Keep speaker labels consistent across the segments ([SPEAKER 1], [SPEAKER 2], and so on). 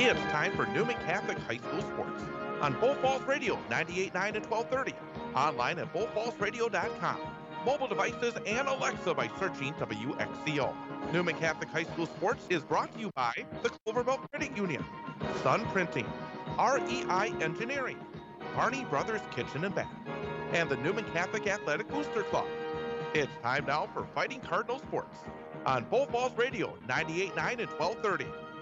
[SPEAKER 1] It's time for Newman Catholic High School Sports on Bull Falls Radio 98.9 and 1230. Online at bullfallsradio.com. Mobile devices and Alexa by searching WXCO. Newman Catholic High School Sports is brought to you by the Cloverbelt Credit Union, Sun Printing, REI Engineering, Barney Brothers Kitchen and Bath, and the Newman Catholic Athletic Booster Club. It's time now for Fighting Cardinal Sports on Bull Falls Radio 98.9 and 1230.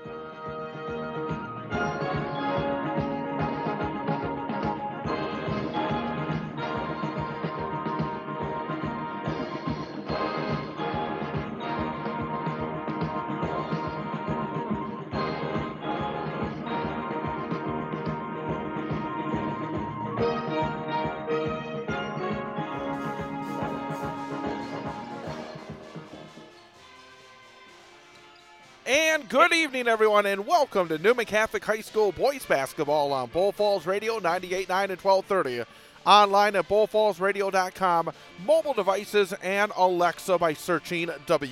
[SPEAKER 2] And good evening, everyone, and welcome to Newman Catholic High School Boys Basketball on Bull Falls Radio 98.9 and 1230. Online at bullfallsradio.com, mobile devices, and Alexa by searching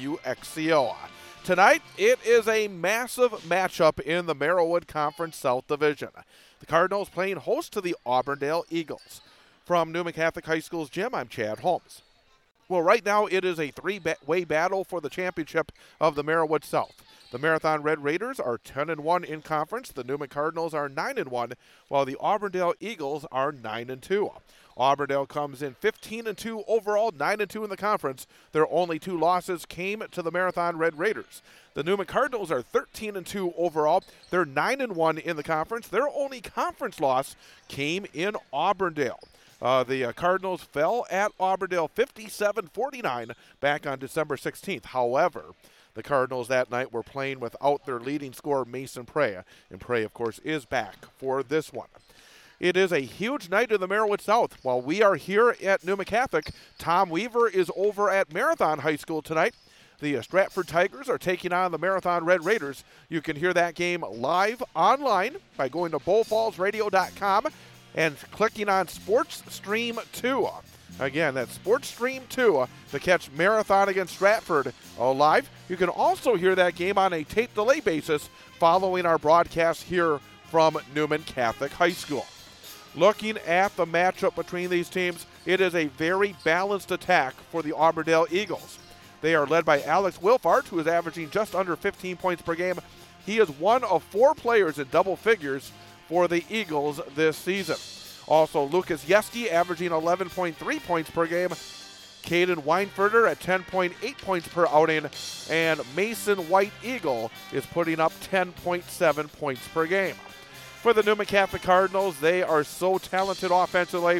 [SPEAKER 2] WXCO. Tonight, it is a massive matchup in the Merrillwood Conference South Division. The Cardinals playing host to the Auburndale Eagles. From Newman Catholic High School's gym, I'm Chad Holmes. Well, right now, it is a three-way battle for the championship of the Merrillwood South. The Marathon Red Raiders are 10-1 in conference. The Newman Cardinals are 9-1, while the Auburndale Eagles are 9-2. Auburndale comes in 15-2 overall, 9-2 in the conference. Their only two losses came to the Marathon Red Raiders. The Newman Cardinals are 13-2 overall. They're 9-1 in the conference. Their only conference loss came in Auburndale. The Cardinals fell at Auburndale 57-49 back on December 16th. However, the Cardinals that night were playing without their leading scorer, Mason Prey. And Prey, of course, is back for this one. It is a huge night in the Merrillwood South. While we are here at Newman Catholic, Tom Weaver is over at Marathon High School tonight. The Stratford Tigers are taking on the Marathon Red Raiders. You can hear that game live online by going to bullfallsradio.com and clicking on Sports Stream 2. Again, that's Sports Stream 2 to catch Marathon against Stratford live. You can also hear that game on a tape delay basis following our broadcast here from Newman Catholic High School. Looking at the matchup between these teams, it is a very balanced attack for the Auburndale Eagles. They are led by Alex Wilfart, who is averaging just under 15 points per game. He is one of four players in double figures for the Eagles this season. Also, Lucas Yeski averaging 11.3 points per game. Caden Weinferter at 10.8 points per outing. And Mason White Eagle is putting up 10.7 points per game. For the Newman Catholic Cardinals, they are so talented offensively.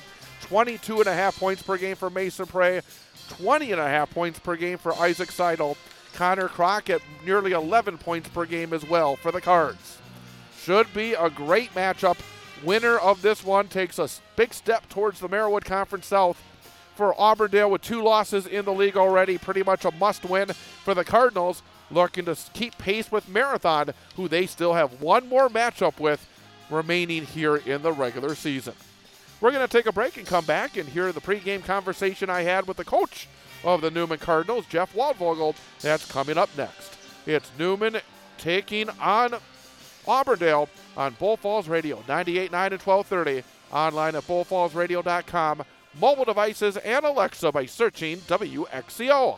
[SPEAKER 2] 22.5 points per game for Mason Prey. 20.5 points per game for Isaac Seidel. Connor Crockett nearly 11 points per game as well for the Cards. Should be a great matchup. Winner of this one takes a big step towards the Merrillwood Conference South. For Auburndale with two losses in the league already, pretty much a must-win. For the Cardinals, looking to keep pace with Marathon, who they still have one more matchup with remaining here in the regular season. We're going to take a break and come back and hear the pregame conversation I had with the coach of the Newman Cardinals, Jeff Waldvogel. That's coming up next. It's Newman taking on Auburndale on Bull Falls Radio 98.9 and 1230, online at bullfallsradio.com, mobile devices, and Alexa by searching WXCO.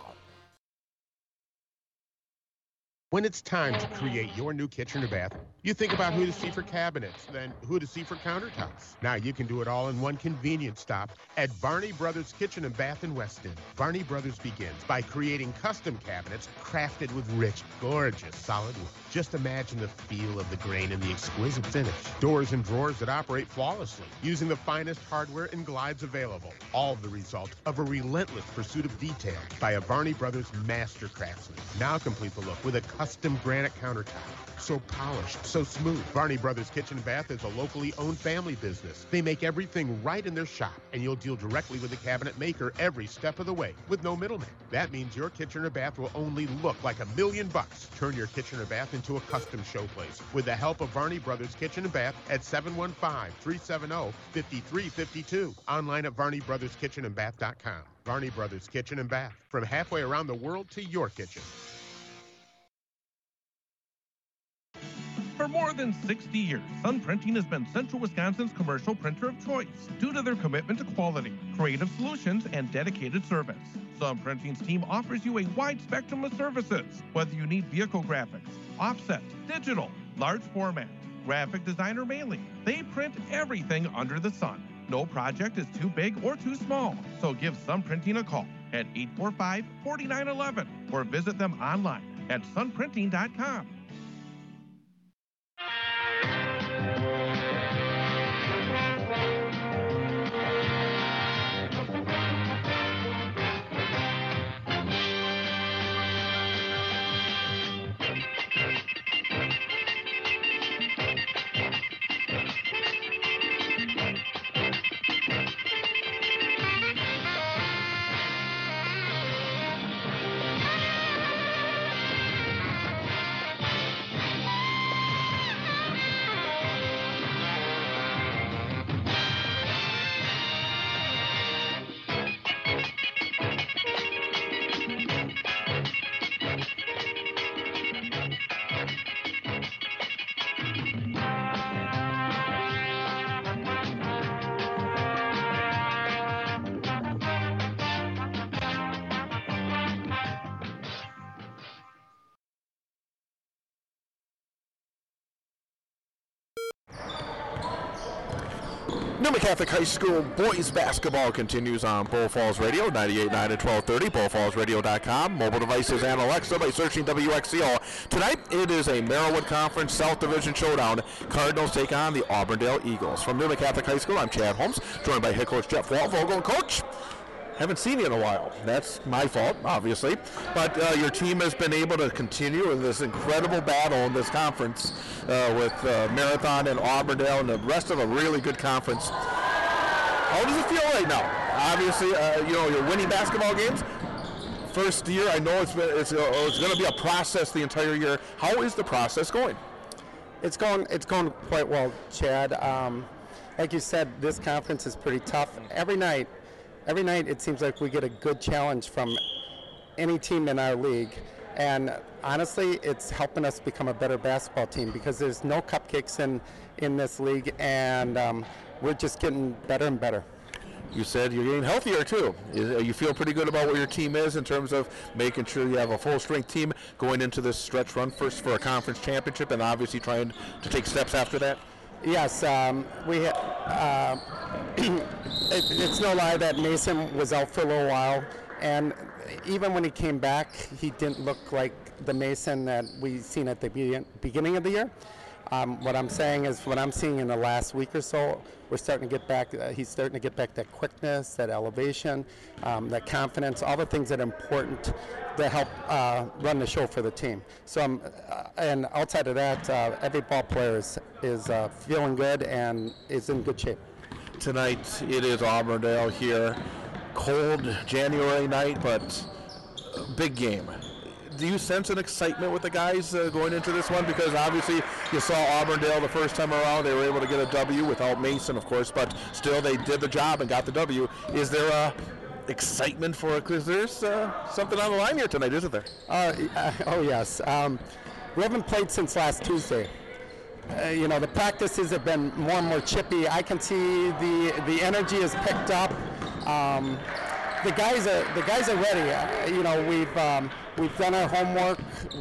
[SPEAKER 3] When it's time to create your new kitchen or bath, you think about who to see for cabinets, then who to see for countertops. Now you can do it all in one convenient stop at Barney Brothers Kitchen and Bath in Weston. Barney Brothers begins by creating custom cabinets crafted with rich, gorgeous solid wood. Just imagine the feel of the grain and the exquisite finish. Doors and drawers that operate flawlessly, using the finest hardware and glides available. All the result of a relentless pursuit of detail by a Barney Brothers master craftsman. Now complete the look with a custom granite countertop. So polished, so smooth. Barney Brothers Kitchen and Bath is a locally owned family business. They make everything right in their shop, and you'll deal directly with the cabinet maker every step of the way with no middleman. That means your kitchen or bath will only look like $1 million. Turn your kitchen or bath into a custom showplace with the help of Barney Brothers Kitchen and Bath at 715-370-5352. Online at BarneyBrothersKitchenandBath.com. Barney Brothers Kitchen and Bath. From halfway around the world to your kitchen.
[SPEAKER 1] For more more than 60 years, Sun Printing has been Central Wisconsin's commercial printer of choice due to their commitment to quality, creative solutions, and dedicated service. Sun Printing's team offers you a wide spectrum of services, whether you need vehicle graphics, offset, digital, large format, graphic design, or mailing. They print everything under the sun. No project is too big or too small, so give Sun Printing a call at 845-4911 or visit them online at sunprinting.com.
[SPEAKER 2] Newman Catholic High School boys basketball continues on Bull Falls Radio, 98.9 and 1230, bullfallsradio.com, mobile devices and Alexa by searching WXCO. Tonight, it is a Merrillwood Conference South Division showdown. Cardinals take on the Auburndale Eagles. From Newman Catholic High School, I'm Chad Holmes, joined by head coach Jeff Waltvogel. Coach, haven't seen you in a while. That's my fault, obviously. But your team has been able to continue in this incredible battle in this conference with Marathon and Auburndale and the rest of a really good conference. How does it feel right now? Obviously, you're winning basketball games. First year, I know it's going to be a process the entire year. How is the process going?
[SPEAKER 4] It's going quite well, Chad. Like you said, this conference is pretty tough. Every night it seems like we get a good challenge from any team in our league, and honestly it's helping us become a better basketball team because there's no cupcakes in this league, and we're just getting better and better.
[SPEAKER 2] You said you're getting healthier too. You feel pretty good about where your team is in terms of making sure you have a full strength team going into this stretch run first for a conference championship and obviously trying to take steps after that?
[SPEAKER 4] Yes, it's no lie that Mason was out for a little while, and even when he came back, he didn't look like the Mason that we seen at the beginning of the year. What I'm saying is, what I'm seeing in the last week or so, we're starting to get back. He's starting to get back that quickness, that elevation, that confidence, all the things that are important to help run the show for the team. So, and outside of that, every ball player is feeling good and is in good shape.
[SPEAKER 2] Tonight it is Auburndale here. Cold January night, but big game. Do you sense an excitement with the guys going into this one? Because obviously you saw Auburndale the first time around. They were able to get a W without Mason, of course, but still they did the job and got the W. Is there excitement for it? Because there's something on the line here tonight, isn't there?
[SPEAKER 4] Oh, yes. We haven't played since last Tuesday. The practices have been more and more chippy. I can see the energy is picked up. The guys are ready. We've done our homework.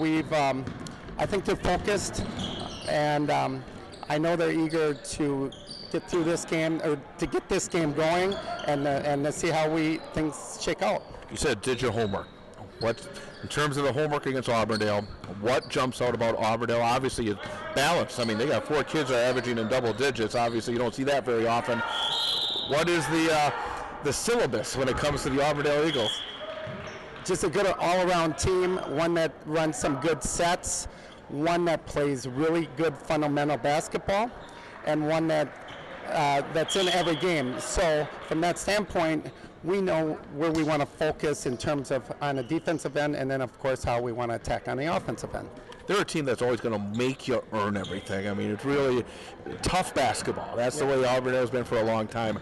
[SPEAKER 4] I think they're focused, and I know they're eager to get through this game, or to get this game going, and to see how things shake out.
[SPEAKER 2] You said did your homework. What, in terms of the homework against Auburndale, what jumps out about Auburndale? Obviously, it's balanced. I mean, they got 4 kids that are averaging in double digits. Obviously, you don't see that very often. What is the syllabus when it comes to the Auburndale Eagles?
[SPEAKER 4] Just a good all-around team, one that runs some good sets, one that plays really good fundamental basketball, and one that's in every game. So from that standpoint, we know where we want to focus in terms of on the defensive end, and then of course how we want to attack on the offensive end.
[SPEAKER 2] They're a team that's always going to make you earn everything. I mean, it's really tough basketball. That's the way Auburndale's been for a long time.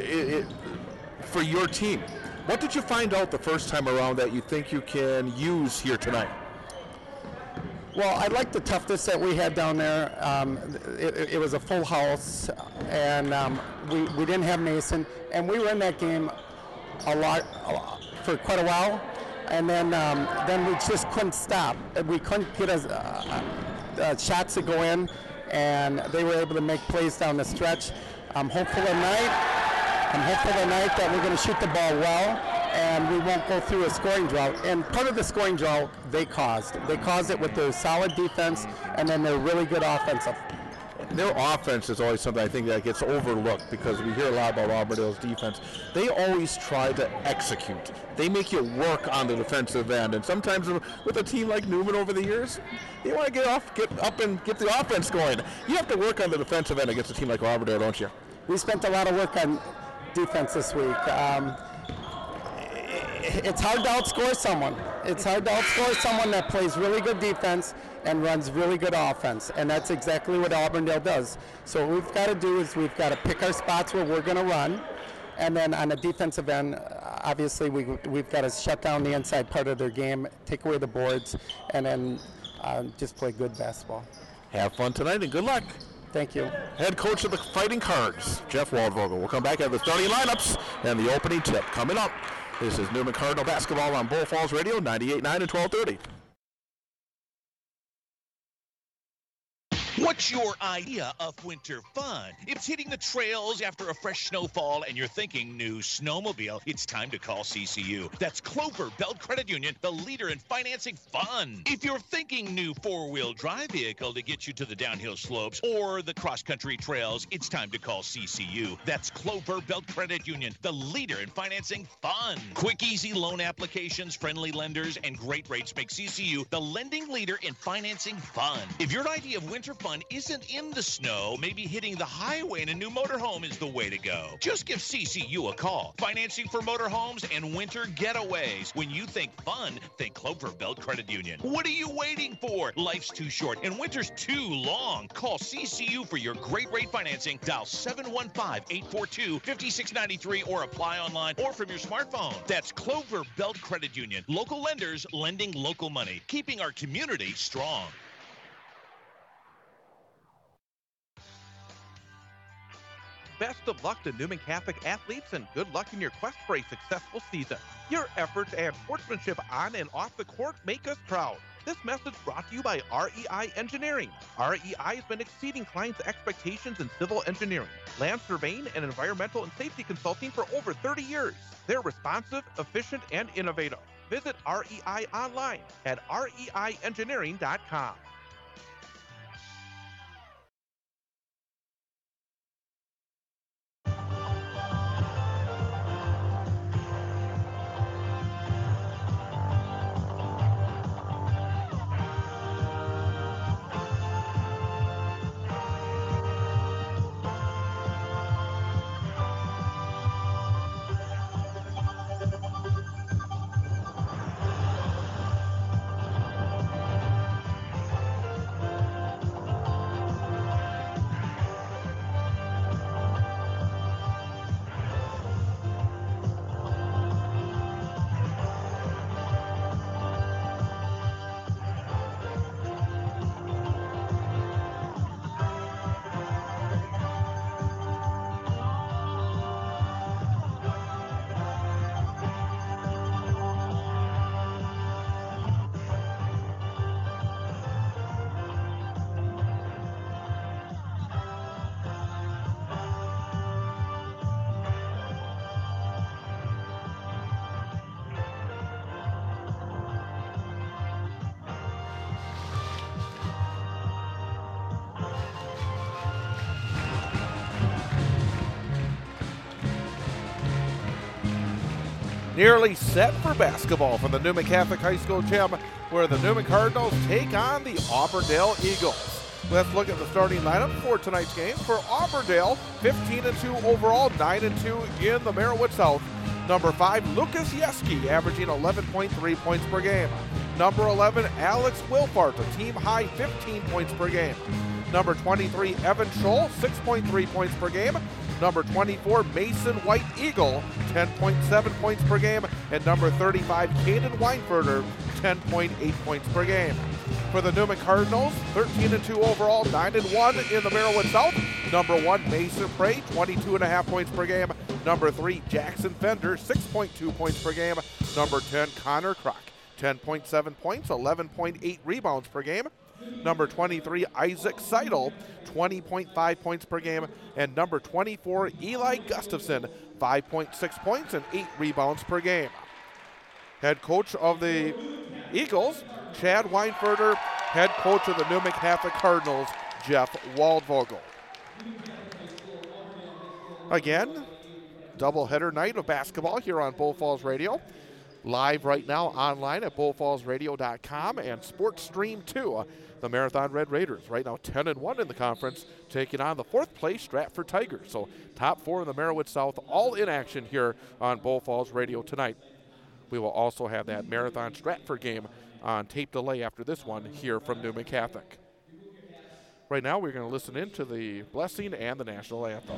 [SPEAKER 2] For your team, what did you find out the first time around that you think you can use here tonight?
[SPEAKER 4] Well, I like the toughness that we had down there. It was a full house, and we didn't have Mason, and we were in that game a lot for quite a while, and then we just couldn't stop. We couldn't get shots to go in, and they were able to make plays down the stretch. I'm hopeful tonight that we're going to shoot the ball well, and we won't go through a scoring drought. And part of the scoring drought they caused. They caused it with their solid defense and then their really good offensive.
[SPEAKER 5] Their offense is always something I think that gets overlooked because we hear a lot about Auburndale's defense. They always try to execute. They make you work on the defensive end, and sometimes with a team like Newman over the years, you want to get up and get the offense going. You have to work on the defensive end against a team like Auburndale, don't you?
[SPEAKER 4] We spent a lot of work on defense this week. It's hard to outscore someone. It's hard to outscore someone that plays really good defense and runs really good offense, and that's exactly what Auburndale does. So what we've got to do is we've got to pick our spots where we're going to run, and then on the defensive end, obviously we've got to shut down the inside part of their game, take away the boards, and then just play good basketball.
[SPEAKER 5] Have fun tonight and good luck.
[SPEAKER 4] Thank you.
[SPEAKER 5] Head coach of the Fighting Cards, Jeff Waldvogel. We'll come back at the starting lineups and the opening tip coming up. This is Newman Cardinal basketball on Bull Falls Radio, 98.9 and 1230.
[SPEAKER 6] What's your idea of winter fun? If it's hitting the trails after a fresh snowfall and you're thinking new snowmobile, it's time to call CCU. That's Clover Belt Credit Union, the leader in financing fun. If you're thinking new four-wheel drive vehicle to get you to the downhill slopes or the cross-country trails, it's time to call CCU. That's Clover Belt Credit Union, the leader in financing fun. Quick, easy loan applications, friendly lenders, and great rates make CCU the lending leader in financing fun. If your idea of winter fun isn't in the snow, maybe hitting the highway in a new motorhome is the way to go. Just give CCU a call. Financing for motorhomes and winter getaways. When you think fun, think Clover Belt Credit Union. What are you waiting for? Life's too short and winter's too long. Call CCU for your great rate financing. Dial 715-842-5693 or apply online or from your smartphone. That's Clover Belt Credit Union. Local lenders lending local money, keeping our community strong.
[SPEAKER 1] Best of luck to Newman Catholic athletes and good luck in your quest for a successful season. Your efforts and sportsmanship on and off the court make us proud. This message brought to you by REI Engineering. REI has been exceeding clients' expectations in civil engineering, land surveying, and environmental and safety consulting for over 30 years. They're responsive, efficient, and innovative. Visit REI online at reiengineering.com.
[SPEAKER 2] Nearly set for basketball from the Newman Catholic High School gym, where the Newman Cardinals take on the Auburndale Eagles. Let's look at the starting lineup for tonight's game. For Auburndale, 15-2 overall, 9-2 in the Merriwood South. Number 5, Lucas Yeski, averaging 11.3 points per game. Number 11, Alex Wilfart, a team-high 15 points per game. Number 23, Evan Scholl, 6.3 points per game. Number 24, Mason White Eagle, 10.7 points per game. And number 35, Caden Weinferter, 10.8 points per game. for the Newman Cardinals, 13-2 overall, 9-1 in the Merriwood South. Number 1, Mason Prey, 22.5 points per game. Number 3, Jackson Fender, 6.2 points per game. Number 10, Connor Kroc, 10.7 points, 11.8 rebounds per game. Number 23, Isaac Seidel, 20.5 points per game. And number 24, Eli Gustafson, 5.6 points and 8 rebounds per game. Head coach of the Eagles, Chad Weinferter. Head coach of the Newman Catholic Cardinals, Jeff Waldvogel. Again, doubleheader night of basketball here on Bull Falls Radio. Live right now online at bullfallsradio.com and Sports Stream 2. The Marathon Red Raiders right now 10-1 in the conference, taking on the 4th place Stratford Tigers. So top 4 in the Merriwood South, all in action here on Bull Falls Radio tonight. We will also have that Marathon Stratford game on tape delay after this one here from Newman Catholic. Right now we're going to listen in to the blessing and the national anthem.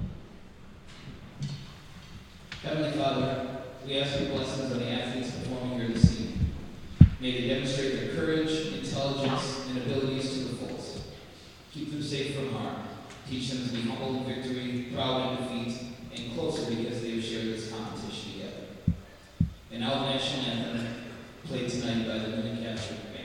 [SPEAKER 7] Heavenly Father, we ask your blessings on the athletes performing here this evening. May they demonstrate their courage, intelligence, and abilities to the fullest. Keep them safe from harm. Teach them to be humble in victory, proud in defeat, and closer because they have shared this competition together. And now the national anthem, played tonight by the Newman Catholic Band.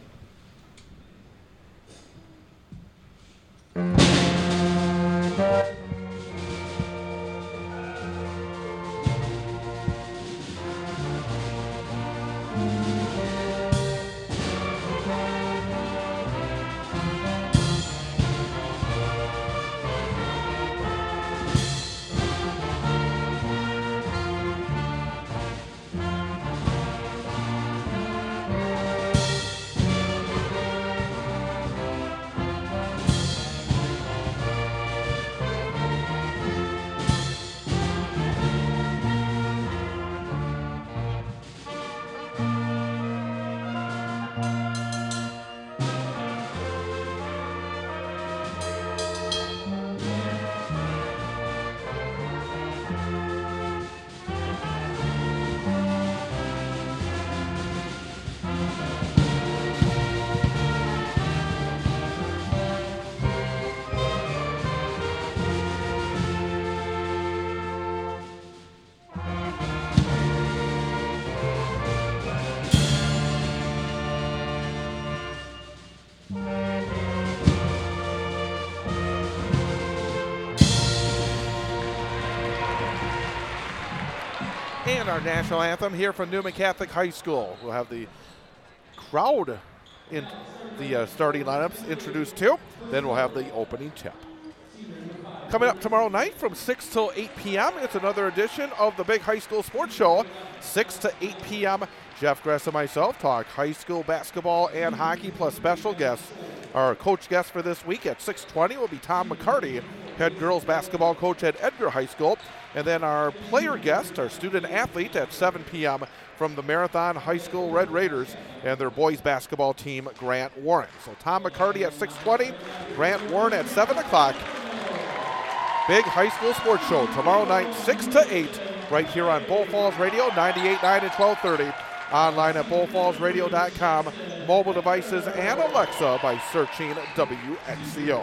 [SPEAKER 2] And our national anthem here from Newman Catholic High School. We'll have the crowd in the starting lineups introduced too. Then we'll have the opening tip. Coming up tomorrow night from 6 till 8 p.m., it's another edition of the Big High School Sports Show. 6 to 8 p.m., Jeff Gress and myself talk high school basketball and hockey plus special guests. Our coach guest for this week at 6:20 will be Tom McCarty, head girls basketball coach at Edgar High School. And then our player guest, our student athlete at 7 p.m. from the Marathon High School Red Raiders and their boys basketball team, Grant Warren. So Tom McCarty at 6:20, Grant Warren at 7 o'clock. Big High School Sports Show tomorrow night, 6 to 8, right here on Bull Falls Radio, 98.9 and 1230. Online at bullfallsradio.com, mobile devices, and Alexa by searching WXCO.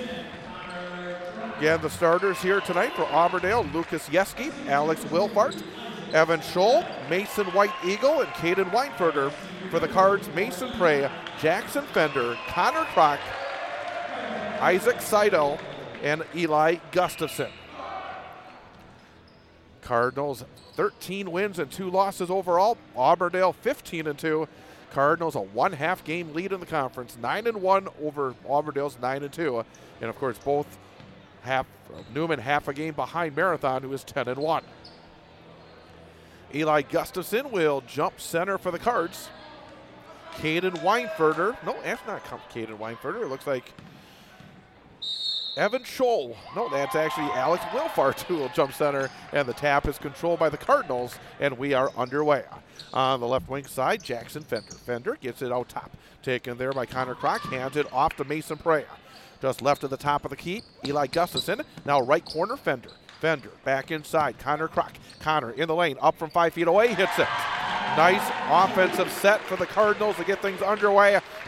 [SPEAKER 2] Again, the starters here tonight for Auburndale: Lucas Yeski, Alex Wilfart, Evan Scholl, Mason White Eagle, and Caden Weinferter. For the Cards, Mason Prey, Jackson Fender, Connor Kroc, Isaac Seidel, and Eli Gustafson. Cardinals 13 wins and 2 losses overall. Auburndale 15-2. Cardinals a 1.5 game lead in the conference, 9-1 over Auburndale's 9-2. And of course, both Newman half a game behind Marathon, who is 10-1. Eli Gustafson will jump center for the Cards. Caden Weinferter. No, that's not Caden Weinferter. It looks like Evan Scholl. No, that's actually Alex Wilfart who will jump center, and the tap is controlled by the Cardinals, and we are underway. On the left wing side, Jackson Fender. Fender gets it out top. Taken there by Connor Kroc, hands it off to Mason Prey. Just left at the top of the key, Eli Gustafson. Now right corner, Fender. Fender back inside, Connor Kroc. Connor in the lane, up from 5 feet away, hits it. Nice offensive set for the Cardinals to get things underway.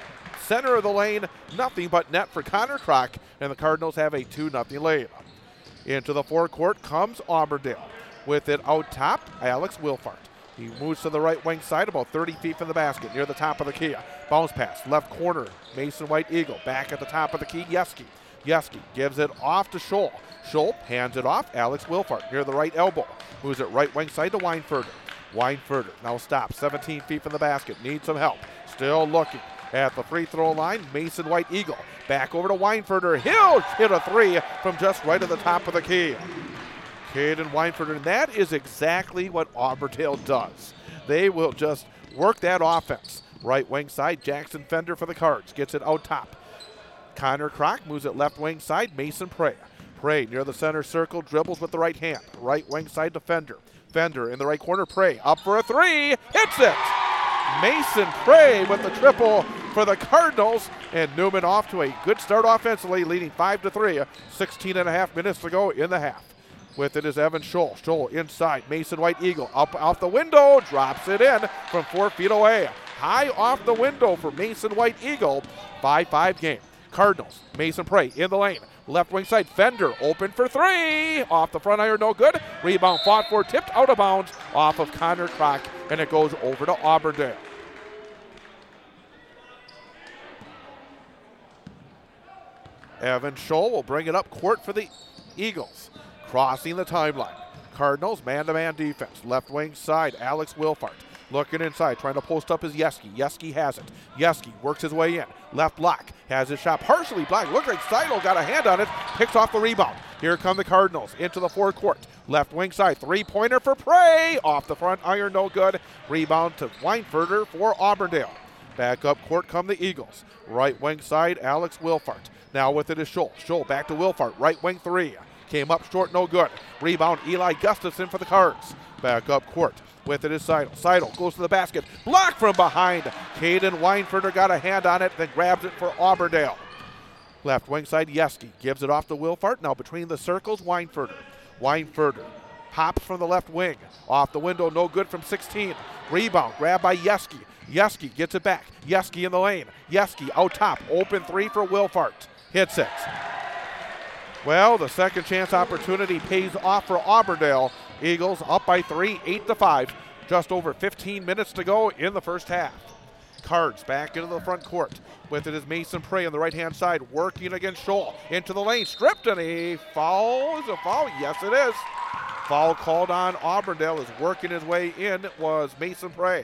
[SPEAKER 2] center of the lane. Nothing but net for Connor Kroc, and the Cardinals have a 2-0 lead. Into the forecourt comes Auburndale. With it out top, Alex Wilfart. He moves to the right wing side about 30 feet from the basket near the top of the key. Bounce pass, left corner, Mason White Eagle. Back at the top of the key, Yeski. Yeski gives it off to Scholl. Scholl hands it off, Alex Wilfart near the right elbow. Moves it right wing side to Weinfurter. Weinfurter now stops 17 feet from the basket, needs some help. Still looking at the free throw line, Mason White Eagle. Back over to Weinfurter. He'll hit a three from just right at the top of the key. Caden Weinfurter, and that is exactly what Auburndale does. They will just work that offense. Right wing side, Jackson Fender for the Cards. Gets it out top. Connor Kroc moves it left wing side, Mason Prey. Prey near the center circle, dribbles with the right hand. Right wing side to Fender. Fender in the right corner, Prey up for a three, hits it! Mason Prey with the triple for the Cardinals, and Newman off to a good start offensively, leading 5-3, 16.5 minutes to go in the half. With it is Evan Scholl. Scholl inside, Mason White Eagle up off the window, drops it in from 4 feet away. High off the window for Mason White Eagle, 5-5 game. Cardinals, Mason Prey in the lane. Left wing side, Fender open for three. Off the front iron, no good. Rebound fought for, tipped out of bounds off of Connor Kroc, and it goes over to Auburndale. Evan Scholl will bring it up court for the Eagles. Crossing the timeline. Cardinals, man-to-man defense. Left wing side, Alex Wilfart. Looking inside, trying to post up is Yeski. Yeski has it. Yeski works his way in. Left block, has his shot partially blocked. Looks like Seidel got a hand on it, picks off the rebound. Here come the Cardinals into the forecourt. Left wing side, three-pointer for Prey. Off the front iron, no good. Rebound to Weinfurter for Auburndale. Back up court come the Eagles. Right wing side, Alex Wilfart. Now with it is Scholl. Scholl back to Wilfart, right wing three. Came up short, no good. Rebound, Eli Gustafson for the Cards. Back up court. With it is Seidel. Seidel goes to the basket. Blocked from behind. Caden Weinfurter got a hand on it, then grabs it for Auburndale. Left wing side, Yeski gives it off to Wilfart. Now between the circles, Weinfurter. Weinfurter pops from the left wing. Off the window, no good from 16. Rebound, grabbed by Yeski. Yeski gets it back. Yeski in the lane. Yeski out top. Open three for Wilfart. Hits it. Well, the second chance opportunity pays off for Auburndale. Eagles up by 3, 8-5. Just over 15 minutes to go in the first half. Cards back into the front court. With it is Mason Prey on the right-hand side, working against Scholl. Into the lane, stripped, and a foul. Is a foul? Yes, it is. Foul called on Auburndale. Is working his way in was Mason Prey.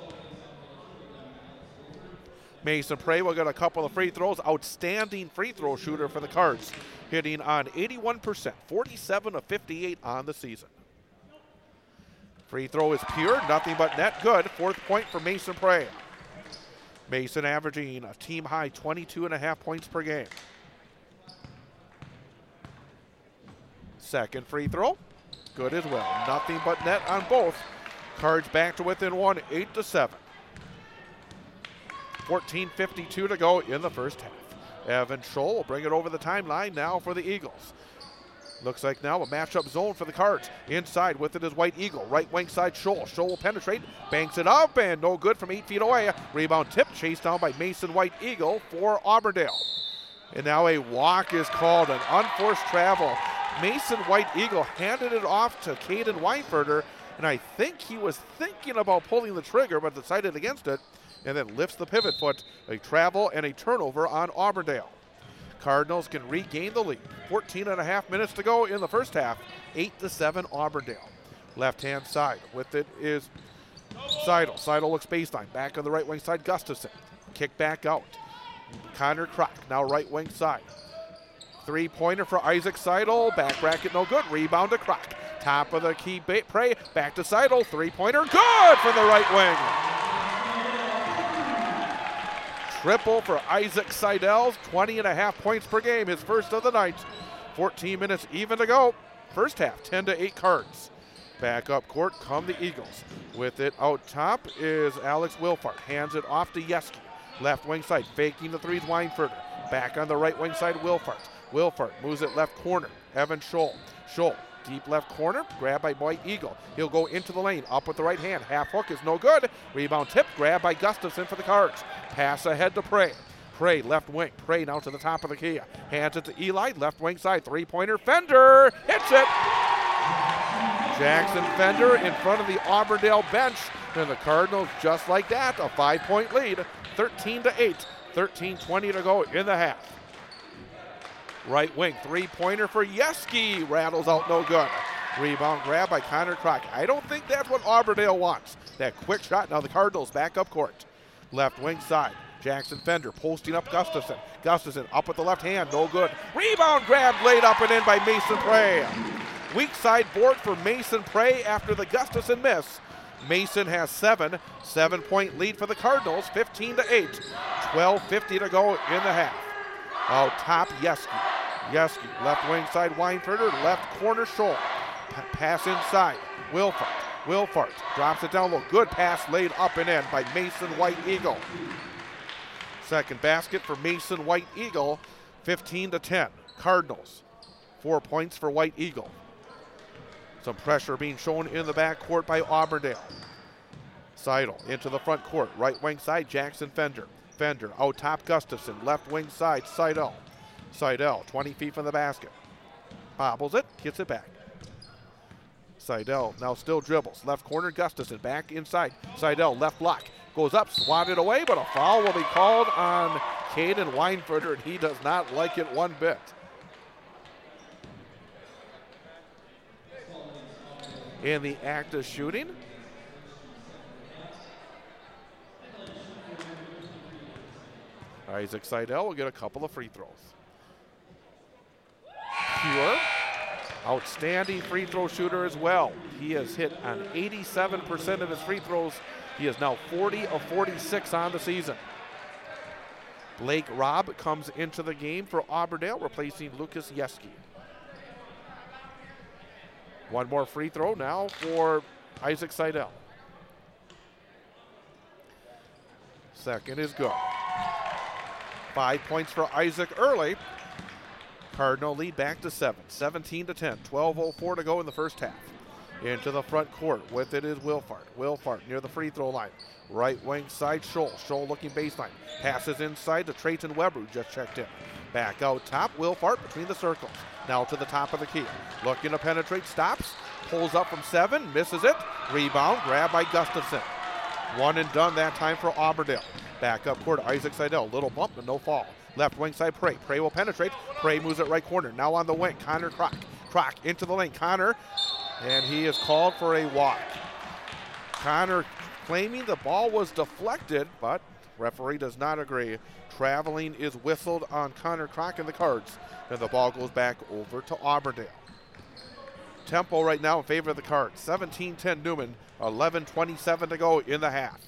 [SPEAKER 2] Mason Prey will get a couple of free throws. Outstanding free throw shooter for the Cards. Hitting on 81%, 47 of 58 on the season. Free throw is pure, nothing but net. Good. Fourth point for Mason Prey. Mason averaging a team high 22.5 points per game. Second free throw, good as well. Nothing but net on both. Cards back to within one, 8-7. 14:52 to go in the first half. Evan Scholl will bring it over the timeline now for the Eagles. Looks like now a matchup zone for the Cards. Inside with it is White Eagle. Right wing side Scholl. Scholl will penetrate, banks it up, and no good from 8 feet away. Rebound tip chased down by Mason White Eagle for Auburndale. And now a walk is called, an unforced travel. Mason White Eagle handed it off to Caden Weinfurter, and I think he was thinking about pulling the trigger but decided against it, and then lifts the pivot foot. A travel and a turnover on Auburndale. Cardinals can regain the lead. 14.5 minutes to go in the first half. 8-7 Auburndale. Left-hand side with it is Seidel. Seidel looks baseline. Back on the right wing side, Gustafson. Kick back out. Connor Kroc now right wing side. Three-pointer for Isaac Seidel. Back bracket no good. Rebound to Kroc. Top of the key, Prey. Back to Seidel. Three-pointer good from the right wing. Triple for Isaac Seidel, 20.5 points per game, his first of the night. 14 minutes even to go. First half, 10-8 Cards. Back up court come the Eagles. With it out top is Alex Wilfart. Hands it off to Yeski. Left wing side, faking the threes, Weinfurter. Back on the right wing side, Wilfart. Wilfart moves it left corner. Evan Scholl. Scholl, deep left corner, grabbed by White Eagle. He'll go into the lane, up with the right hand. Half hook is no good. Rebound tip, grabbed by Gustafson for the Cards. Pass ahead to Prey. Prey, left wing. Prey now to the top of the key. Hands it to Eli, left wing side. Three-pointer. Fender hits it. Jackson Fender in front of the Auburndale bench. And the Cardinals, just like that, a 5-point lead. 13-8. 13:20 to go in the half. Right wing, three-pointer for Yeski. Rattles out, no good. Rebound grab by Connor Crock. I don't think that's what Auburndale wants. That quick shot. Now the Cardinals back up court. Left wing side. Jackson Fender posting up Gustafson. Gustafson up with the left hand, no good. Rebound grab laid up and in by Mason Prey. Weak side board for Mason Prey after the Gustafson miss. Mason has 7. 7-point lead for the Cardinals, 15-8. 12:50 to go in the half. Out top, Yeski. Yeski, left wing side, Weinfurter, left corner, Scholl. Pass inside, Wilfart. Wilfart drops it down low. Good pass laid up and in by Mason White Eagle. Second basket for Mason White Eagle, 15-10. Cardinals, 4 points for White Eagle. Some pressure being shown in the backcourt by Auburndale. Seidel into the front court. Right wing side, Jackson Fender. Fender out top, Gustafson. Left wing side, Seidel. Seidel, 20 feet from the basket. Bobbles it, gets it back. Seidel now still dribbles. Left corner, Gustafson back inside. Seidel, left block. Goes up, swatted away, but a foul will be called on Caden Weinfurter, and he does not like it one bit. In the act of shooting. Isaac Seidel will get a couple of free throws. Pure, outstanding free throw shooter as well. He has hit on 87% of his free throws. He is now 40 of 46 on the season. Blake Robb comes into the game for Auburndale, replacing Lucas Yeski. One more free throw now for Isaac Seidel. Second is good. 5 points for Isaac early. Cardinal lead back to 7. 17-10. 12:04 to go in the first half. Into the front court. With it is Wilfart. Wilfart near the free throw line. Right wing side, Scholl. Scholl looking baseline. Passes inside to Trayton Weber, who just checked in. Back out top, Wilfart between the circles. Now to the top of the key. Looking to penetrate, stops. Pulls up from 7, misses it. Rebound, grab by Gustafson. One and done that time for Auburndale. Back up court, Isaac Seidel. Little bump, but no fall. Left wing side, Prey. Prey will penetrate. Prey moves it right corner. Now on the wing, Connor Crock. Crock into the lane. Connor, and he is called for a walk. Connor claiming the ball was deflected, but referee does not agree. Traveling is whistled on Connor Crock and the Cards, and the ball goes back over to Auburndale. Tempo right now in favor of the Cards. 17-10 Newman, 11:27 to go in the half.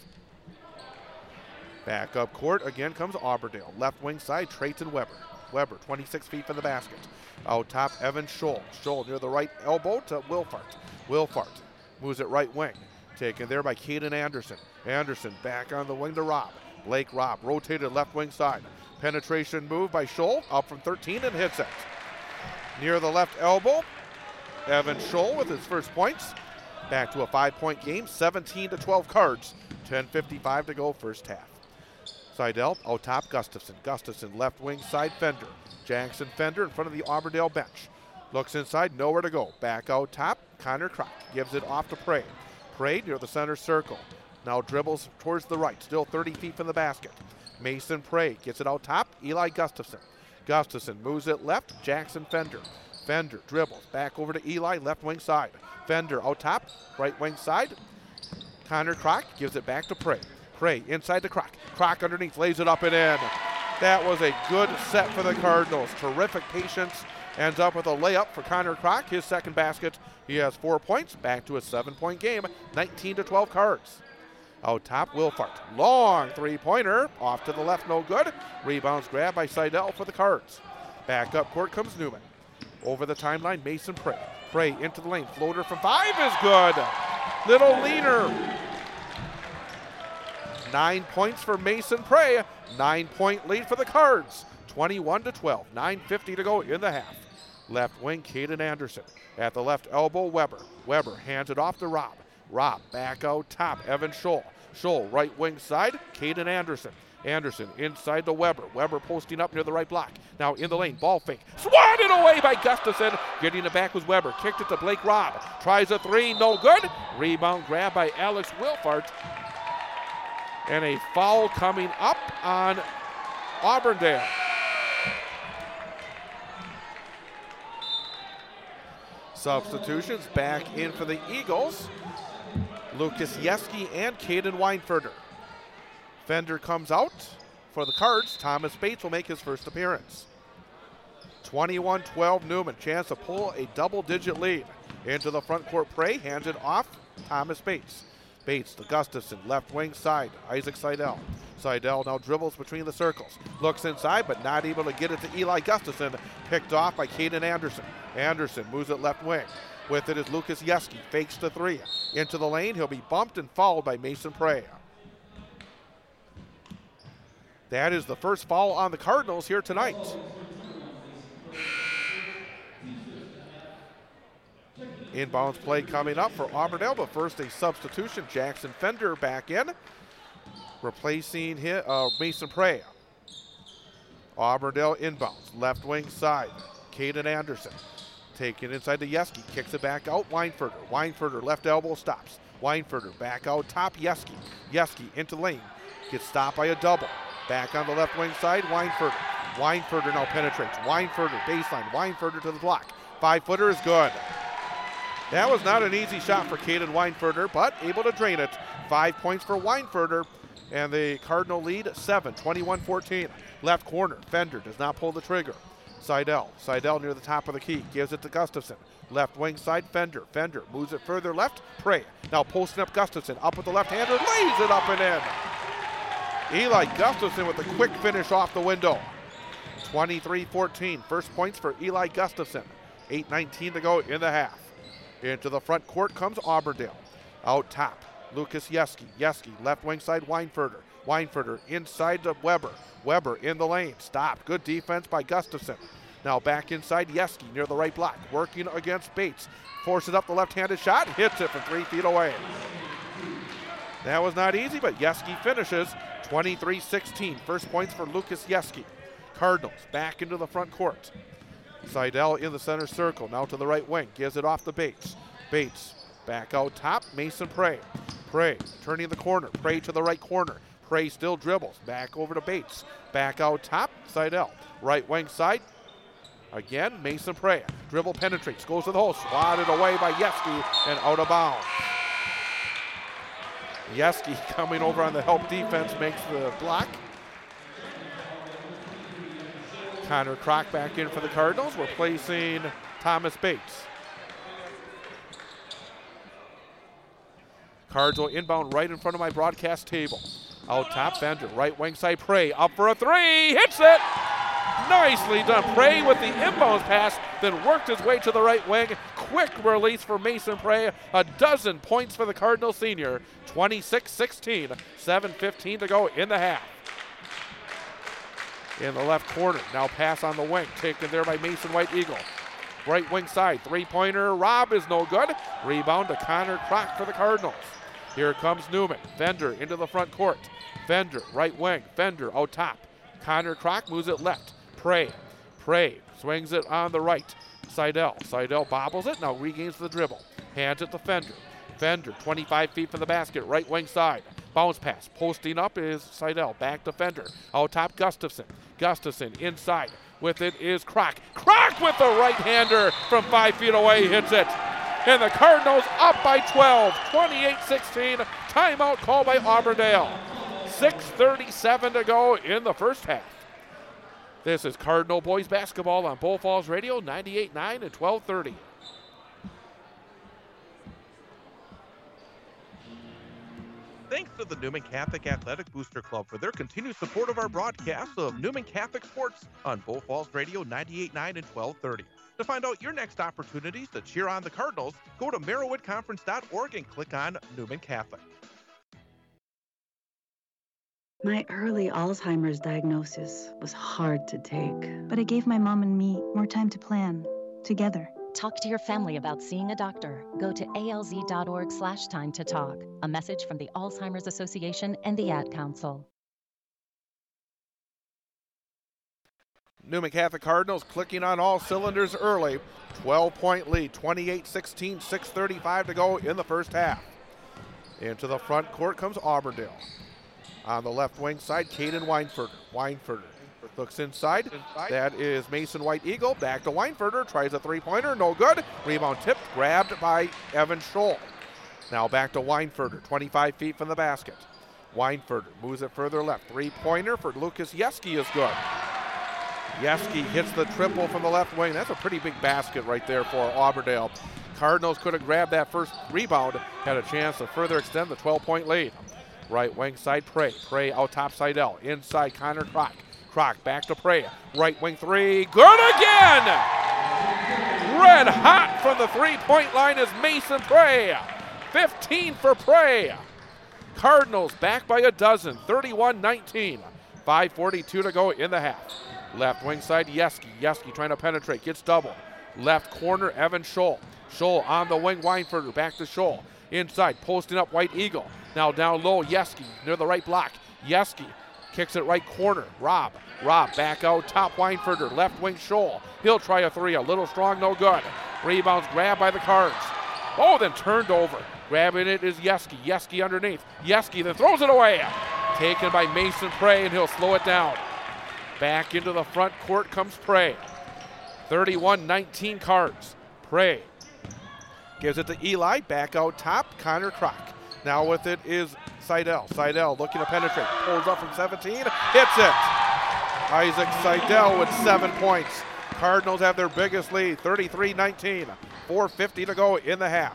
[SPEAKER 2] Back up court, again comes Auburndale. Left wing side, Trayton Weber. Weber, 26 feet from the basket. Out top, Evan Scholl. Scholl near the right elbow to Wilfart. Wilfart moves it right wing. Taken there by Caden Anderson. Anderson back on the wing to Robb. Blake Robb rotated left wing side. Penetration move by Scholl, up from 13 and hits it. Near the left elbow, Evan Scholl with his first points. Back to a 5-point game, 17-12 Cards. 10:55 to go first half. Seidel out top, Gustafson. Gustafson left wing side, Fender. Jackson Fender in front of the Auburndale bench. Looks inside, nowhere to go. Back out top, Connor Crock gives it off to Prey. Prey near the center circle. Now dribbles towards the right, still 30 feet from the basket. Mason Prey gets it out top, Eli Gustafson. Gustafson moves it left, Jackson Fender. Fender dribbles back over to Eli, left wing side. Fender out top, right wing side. Connor Crock gives it back to Prey. Prey inside to Crock. Crock underneath, lays it up and in. That was a good set for the Cardinals. Terrific patience. Ends up with a layup for Connor Crock, his second basket. He has 4 points, back to a 7-point game, 19-12 Cards. Out top, Wilfart. Long three-pointer, off to the left, no good. Rebounds grabbed by Seidel for the Cards. Back up court comes Newman. Over the timeline, Mason Prey. Prey into the lane, floater from 5 is good. Little leaner. 9 points for Mason Prey. 9-point lead for the Cards. 21-12. 9:50 to go in the half. Left wing, Caden Anderson. At the left elbow, Weber. Weber hands it off to Robb. Robb back out top, Evan Scholl. Scholl right wing side, Caden Anderson. Anderson inside to Weber. Weber posting up near the right block. Now in the lane, ball fake. Swatted away by Gustafson. Getting it back was Weber. Kicked it to Blake Robb. Tries a three, no good. Rebound grab by Alex Wilfart. And a foul coming up on Auburndale. Substitutions back in for the Eagles. Lucas Yeski and Caden Weinferder. Fender comes out for the Cards. Thomas Bates will make his first appearance. 21-12 Newman. Chance to pull a double-digit lead. Into the front court, Prey hands it off. Thomas Bates. Bates to Gustafson, left wing side. Isaac Seidel. Seidel now dribbles between the circles. Looks inside, but not able to get it to Eli Gustafson. Picked off by Caden Anderson. Anderson moves it left wing. With it is Lucas Yeski. Fakes the three. Into the lane. He'll be bumped and fouled by Mason Prey. That is the first foul on the Cardinals here tonight. Inbounds play coming up for Auburndale, but first a substitution. Jackson Fender back in, replacing Mason Prey. Auburndale inbounds, left wing side. Caden Anderson taking inside to Yeski, kicks it back out. Weinferder. Weinferder left elbow stops. Weinferder back out top. Yeski. Yeski into lane, gets stopped by a double. Back on the left wing side, Weinferder. Weinferder now penetrates. Weinferder baseline. Weinferder to the block. 5-footer is good. That was not an easy shot for Caden Weinferder, but able to drain it. 5 points for Weinferder, and the Cardinal lead 7, 21-14. Left corner, Fender does not pull the trigger. Seidel near the top of the key, gives it to Gustafson. Left wing side, Fender moves it further left. Prey now posting up Gustafson, up with the left-hander, lays it up and in. Eli Gustafson with a quick finish off the window. 23-14, first points for Eli Gustafson. 8:19 to go in the half. Into the front court comes Auburndale. Out top, Lucas Yeski. Yeski, left wing side, Weinferder. Weinferder inside to Weber. Weber in the lane, stopped. Good defense by Gustafson. Now back inside, Yeski near the right block, working against Bates. Forces up the left-handed shot, hits it from 3 feet away. That was not easy, but Yeski finishes. 23-16, first points for Lucas Yeski. Cardinals back into the front court. Seidel in the center circle, now to the right wing, gives it off to Bates. Bates back out top, Mason Prey. Prey turning the corner, Prey to the right corner. Prey still dribbles, back over to Bates. Back out top, Seidel. Right wing side, again, Mason Prey. Dribble penetrates, goes to the hole, swatted away by Yeski and out of bounds. Yeski coming over on the help defense makes the block. Connor Kroc back in for the Cardinals, replacing Thomas Bates. Cards will inbound right in front of my broadcast table. Out top, Fender, right wing side, Prey, up for a three, hits it! Nicely done. Prey with the inbounds pass, then worked his way to the right wing. Quick release for Mason Prey. 12 points for the Cardinal senior. 26-16, 7:15 to go in the half. In the left corner, now pass on the wing, taken there by Mason White Eagle. Right wing side, three-pointer, Robb is no good. Rebound to Connor Kroc for the Cardinals. Here comes Newman. Fender into the front court. Fender, right wing. Fender out top. Connor Kroc moves it left. Prey swings it on the right. Seidel bobbles it, now regains the dribble. Hands it to Fender. Fender, 25 feet from the basket, right wing side. Bounce pass, posting up is Seidel. Back to Fender. Out top, Gustafson. Gustafson inside. With it is Kroc. Kroc with the right-hander from 5 feet away, hits it. And the Cardinals up by 12, 28-16. Timeout called by Auburndale. 6:37 to go in the first half. This is Cardinal boys basketball on Bull Falls Radio, 98.9 and 1230.
[SPEAKER 1] Thanks to the Newman Catholic Athletic Booster Club for their continued support of our broadcast of Newman Catholic Sports on Bull Falls Radio 98.9 and 1230. To find out your next opportunities to cheer on the Cardinals, go to merrillwoodconference.org and click on Newman Catholic.
[SPEAKER 8] My early Alzheimer's diagnosis was hard to take.
[SPEAKER 9] But it gave my mom and me more time to plan, together.
[SPEAKER 10] Talk to your family about seeing a doctor. Go to alz.org/time to talk. A message from the Alzheimer's Association and the Ad Council.
[SPEAKER 2] Newman Catholic Cardinals clicking on all cylinders early. 12-point lead, 28-16, 6:35 to go in the first half. Into the front court comes Auburndale. On the left wing side, Caden Weinfurter. Weinfurter looks inside. That is Mason White Eagle. Back to Weinfurter. Tries a three-pointer. No good. Rebound tipped. Grabbed by Evan Scholl. Now back to Weinfurter. 25 feet from the basket. Weinfurter moves it further left. Three-pointer for Lucas Yeski is good. Yeski hits the triple from the left wing. That's a pretty big basket right there for Auburndale. Cardinals could have grabbed that first rebound. Had a chance to further extend the 12-point lead. Right wing side, Prey. Prey out top Seidel. Inside, Connor Kroc. Kroc back to Prey. Right wing three. Good again! Red hot from the three-point line is Mason Prey. 15 for Prey. Cardinals back by a dozen. 31-19. 5:42 to go in the half. Left wing side, Yeski. Yeski trying to penetrate. Gets double. Left corner, Evan Scholl. Scholl on the wing, Weinfurter. Back to Scholl. Inside, posting up White Eagle. Now down low, Yeski near the right block. Yeski kicks it right corner. Rob back out top, Weinfurter. Left wing, Scholl. He'll try a three. A little strong, no good. Rebounds grabbed by the Cards. Oh, then turned over. Grabbing it is Yeski. Yeski underneath. Yeski then throws it away. Taken by Mason Prey, and he'll slow it down. Back into the front court comes Prey. 31-19 Cards. Prey gives it to Eli. Back out top, Connor Kroc. Now with it is Seidel. Seidel looking to penetrate. Pulls up from 17. Hits it. Isaac Seidel with 7 points. Cardinals have their biggest lead, 33-19. 4:50 to go in the half.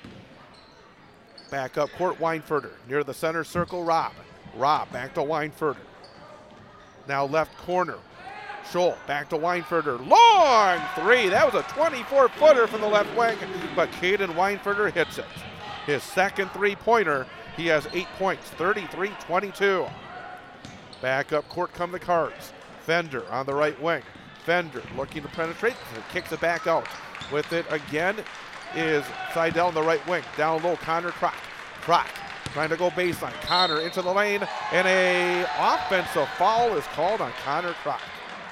[SPEAKER 2] Back up court, Weinfurter. Near the center circle, Rob. Rob back to Weinfurter. Now left corner. Scholl back to Weinfurter. Long three. That was a 24-footer from the left wing, but Caden Weinfurter hits it. His second three-pointer. He has 8 points, 33-22. Back up court come the Cards. Fender on the right wing. Fender looking to penetrate. Kicks it back out. With it again is Seidel on the right wing. Down low, Connor Kroc. Kroc trying to go baseline. Connor into the lane, and a offensive foul is called on Connor Kroc.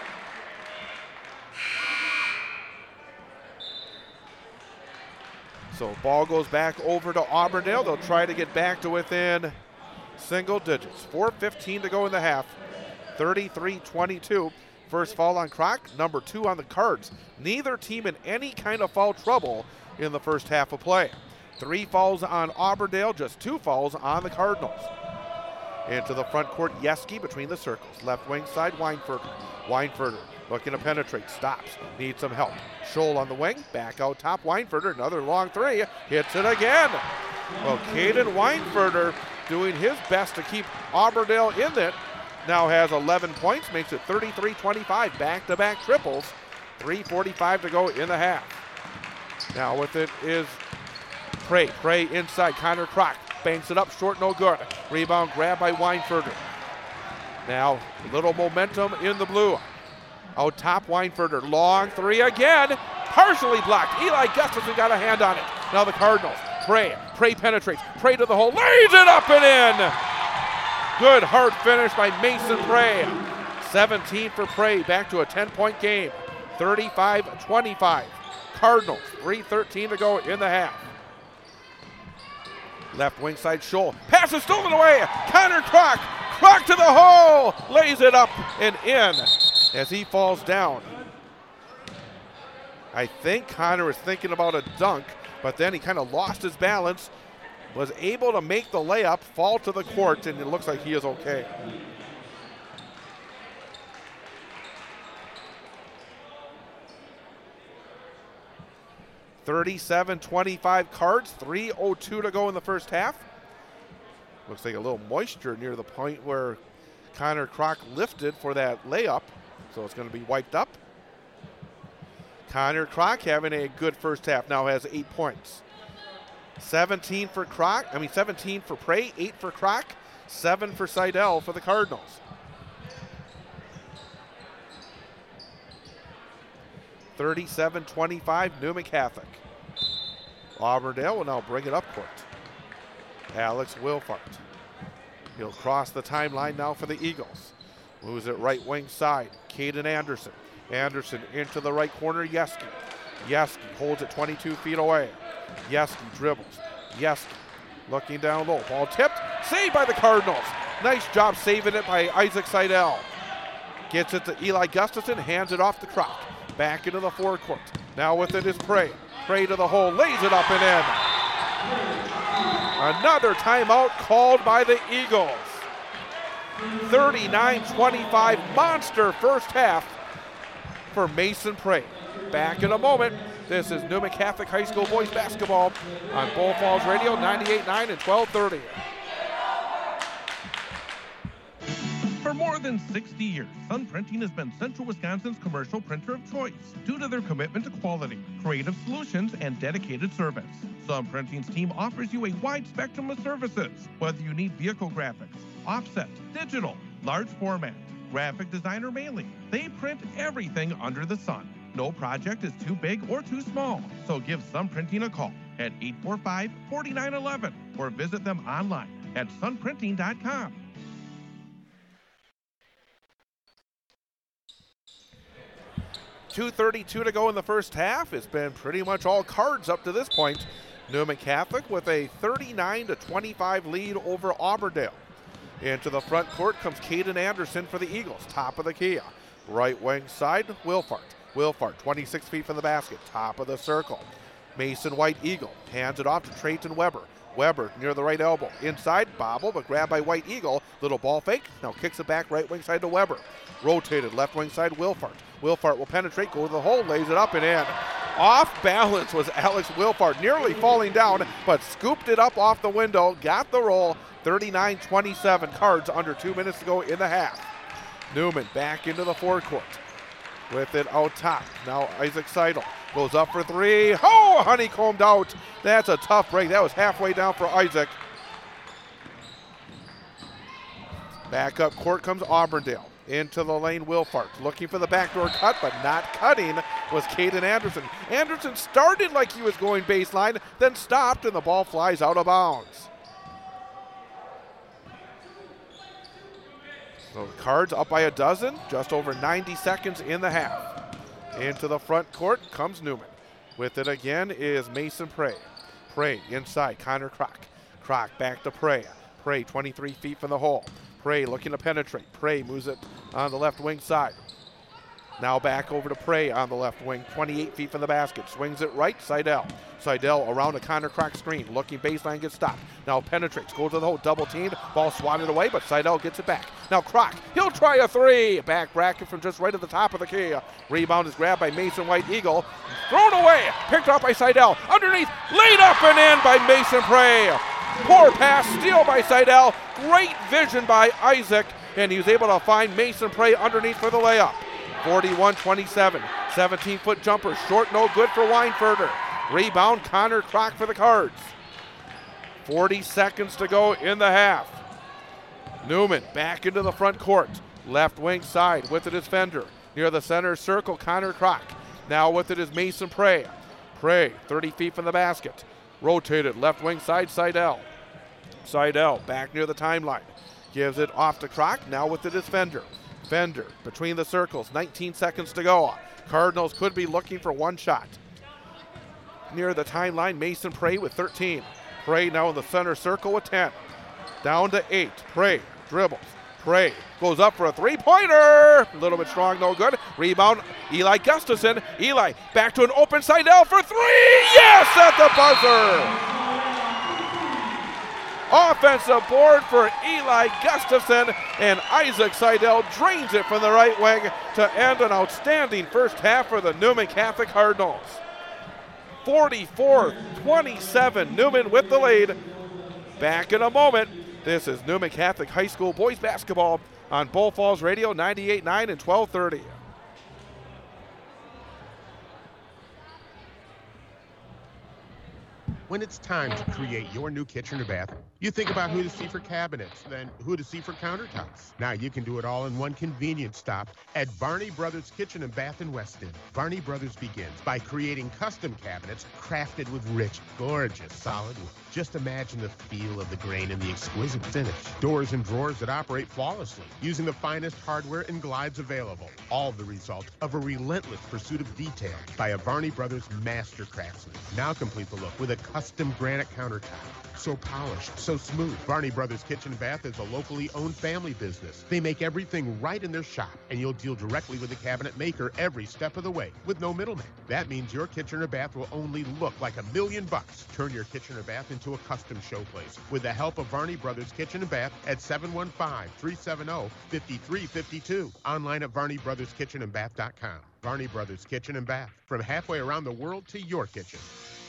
[SPEAKER 2] So ball goes back over to Auburndale. They'll try to get back to within single digits. 4:15 to go in the half. 33-22. First foul on Kroc, number 2 on the Cards. Neither team in any kind of foul trouble in the first half of play. 3 fouls on Auburndale, just 2 fouls on the Cardinals. Into the front court, Yeski between the circles. Left wing side, Weinfurter. Weinfurter looking to penetrate, stops, needs some help. Scholl on the wing, back out top, Weinfurter, another long three, hits it again. Well, Caden Weinfurter doing his best to keep Auburndale in it. Now has 11 points, makes it 33-25, back-to-back triples. 3:45 to go in the half. Now with it is Prey. Prey inside, Connor Kroc banks it up short, no good. Rebound grabbed by Weinfurter. Now a little momentum in the blue. Out top, Weinfurter, long three again, partially blocked. Eli Gustafson got a hand on it. Now the Cardinals, Prey penetrates, Prey to the hole, lays it up and in. Good hard finish by Mason Prey. 17 for Prey, back to a 10-point game. 35-25. Cardinals, 3:13 to go in the half. Left wing side, Scholl. Pass is stolen away. Connor Kroc. Kroc to the hole. Lays it up and in as he falls down. I think Connor was thinking about a dunk, but then he kind of lost his balance. Was able to make the layup, fall to the court, and it looks like he is okay. (37-25) Cards, 3:02 to go in the first half. Looks like a little moisture near the point where Connor Kroc lifted for that layup, so it's going to be wiped up. Connor Kroc having a good first half, now has 8 points. 17 for Prey, 8 for Kroc, 7 for Seidel for the Cardinals. 37-25, Newman Catholic. Auburndale will now bring it up court. Alex Wilfart. He'll cross the timeline now for the Eagles. Moves it right wing side. Caden Anderson. Anderson into the right corner. Yeski. Yeski holds it 22 feet away. Yeski dribbles. Yeski looking down low. Ball tipped. Saved by the Cardinals. Nice job saving it by Isaac Seidel. Gets it to Eli Gustafson. Hands it off to Croc. Back into the forecourt. Now with it is Prey. Prey to the hole. Lays it up and in. Another timeout called by the Eagles. 39-25 monster first half for Mason Prey. Back in a moment. This is Newman Catholic High School boys basketball on Bull Falls Radio 98.9 and 1230.
[SPEAKER 1] For more than 60 years, Sun Printing has been Central Wisconsin's commercial printer of choice due to their commitment to quality, creative solutions, and dedicated service. Sun Printing's team offers you a wide spectrum of services, whether you need vehicle graphics, offset, digital, large format, graphic design, or mailing. They print everything under the sun. No project is too big or too small, so give Sun Printing a call at 845-4911 or visit them online at sunprinting.com.
[SPEAKER 2] .232 to go in the first half. It's been pretty much all Cards up to this point. Newman Catholic with a 39-25 lead over Auburndale. Into the front court comes Caden Anderson for the Eagles. Top of the key. Right wing side, Wilfart. Wilfart, 26 feet from the basket. Top of the circle. Mason White Eagle hands it off to Trayton Weber. Weber near the right elbow. Inside, bobble, but grabbed by White Eagle. Little ball fake. Now kicks it back right wing side to Weber. Rotated left wing side, Wilfart. Wilfart will penetrate, go to the hole, lays it up and in. Off balance was Alex Wilfart, nearly falling down, but scooped it up off the window, got the roll. 39-27, Cards under 2 minutes to go in the half. Newman back into the forecourt with it out top. Now Isaac Seidel goes up for three. Oh, honeycombed out. That's a tough break. That was halfway down for Isaac. Back up court comes Auburndale. Into the lane, Wilfart looking for the backdoor cut, but not cutting was Caden Anderson. Anderson started like he was going baseline, then stopped, and the ball flies out of bounds. So the Cards up by a dozen, just over 90 seconds in the half. Into the front court comes Newman. With it again is Mason Prey. Prey inside, Connor Croc. Croc back to Prey. Prey 23 feet from the hole. Prey looking to penetrate. Prey moves it on the left wing side. Now back over to Prey on the left wing, 28 feet from the basket. Swings it right, Seidel. Seidel around a Connor Croc screen, looking baseline, gets stopped. Now penetrates, goes to the hole, double teamed. Ball swatted away, but Seidel gets it back. Now Croc, he'll try a three. Back bracket from just right at the top of the key. Rebound is grabbed by Mason White Eagle. Thrown away, picked up by Seidel. Underneath, laid up and in by Mason Prey. Poor pass, steal by Seidel. Great vision by Isaac, and he was able to find Mason Prey underneath for the layup. 41-27, 17-foot jumper, short, no good for Weinferter. Rebound, Connor Croc for the Cards. 40 seconds to go in the half. Newman back into the front court. Left wing side with it is Fender. Near the center circle, Connor Croc. Now with it is Mason Prey. Prey, 30 feet from the basket. Rotated left wing side, Seidel. Seidel back near the timeline. Gives it off to Croc. Now with it is Fender. Fender between the circles, 19 seconds to go. Cardinals could be looking for one shot. Near the timeline, Mason Prey with 13. Prey now in the center circle with 10. Down to 8. Prey dribbles. Prey goes up for a three-pointer. A little bit strong, no good. Rebound, Eli Gustafson. Eli back to an open Seidel for three. Yes, at the buzzer. Offensive board for Eli Gustafson, and Isaac Seidel drains it from the right wing to end an outstanding first half for the Newman Catholic Cardinals. 44-27, Newman with the lead. Back in a moment. This is Newman Catholic High School boys basketball on Bull Falls Radio 98.9 and 1230.
[SPEAKER 3] When it's time to create your new kitchen or bath, You think about who to see for cabinets, then who to see for countertops. Now you can do it all in one convenient stop at Barney Brothers Kitchen and Bath in Weston. Barney Brothers begins by creating custom cabinets crafted with rich, gorgeous solid wood. Just imagine the feel of the grain and the exquisite finish. Doors and drawers that operate flawlessly using the finest hardware and glides available. All the result of a relentless pursuit of detail by a Barney Brothers master craftsman. Now complete the look with a custom granite countertop. So polished, so smooth. Barney Brothers Kitchen and Bath is a locally owned family business. They make everything right in their shop, and you'll deal directly with the cabinet maker every step of the way with no middleman. That means your kitchen or bath will only look like $1,000,000. Turn your kitchen or bath into a custom showplace with the help of Barney Brothers Kitchen and Bath at 715-370-5352. Online at BarneyBrothersKitchenandBath.com. Barney Brothers Kitchen and Bath. From halfway around the world to your kitchen.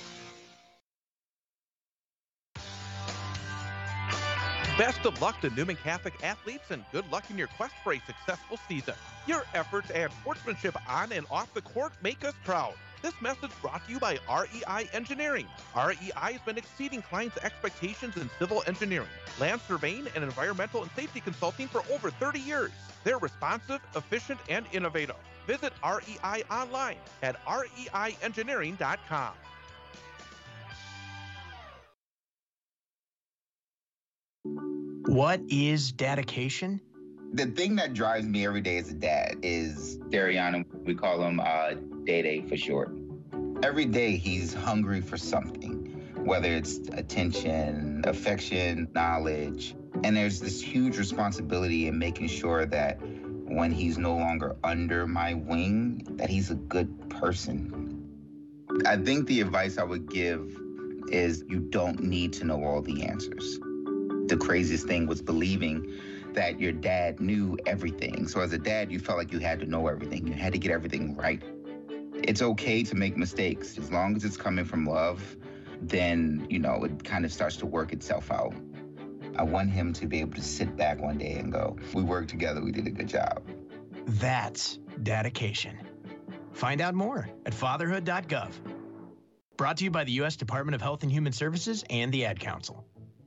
[SPEAKER 1] Best of luck to Newman Catholic athletes and good luck in your quest for a successful season. Your efforts and sportsmanship on and off the court make us proud. This message brought to you by REI Engineering. REI has been exceeding clients' expectations in civil engineering, land surveying, and environmental and safety consulting for over 30 years. They're responsive, efficient, and innovative. Visit REI online at reiengineering.com.
[SPEAKER 11] What is dedication?
[SPEAKER 12] The thing that drives me every day as a dad is Dariana. We call him Day for short. Every day he's hungry for something, whether it's attention, affection, knowledge. And there's this huge responsibility in making sure that when he's no longer under my wing, that he's a good person. I think the advice I would give is you don't need to know all the answers. The craziest thing was believing that your dad knew everything. So as a dad, you felt like you had to know everything. You had to get everything right. It's okay to make mistakes. As long as it's coming from love, then, it kind of starts to work itself out. I want him to be able to sit back one day and go, we worked together, we did a good job.
[SPEAKER 11] That's dedication. Find out more at fatherhood.gov. Brought to you by the U.S. Department of Health and Human Services and the Ad Council.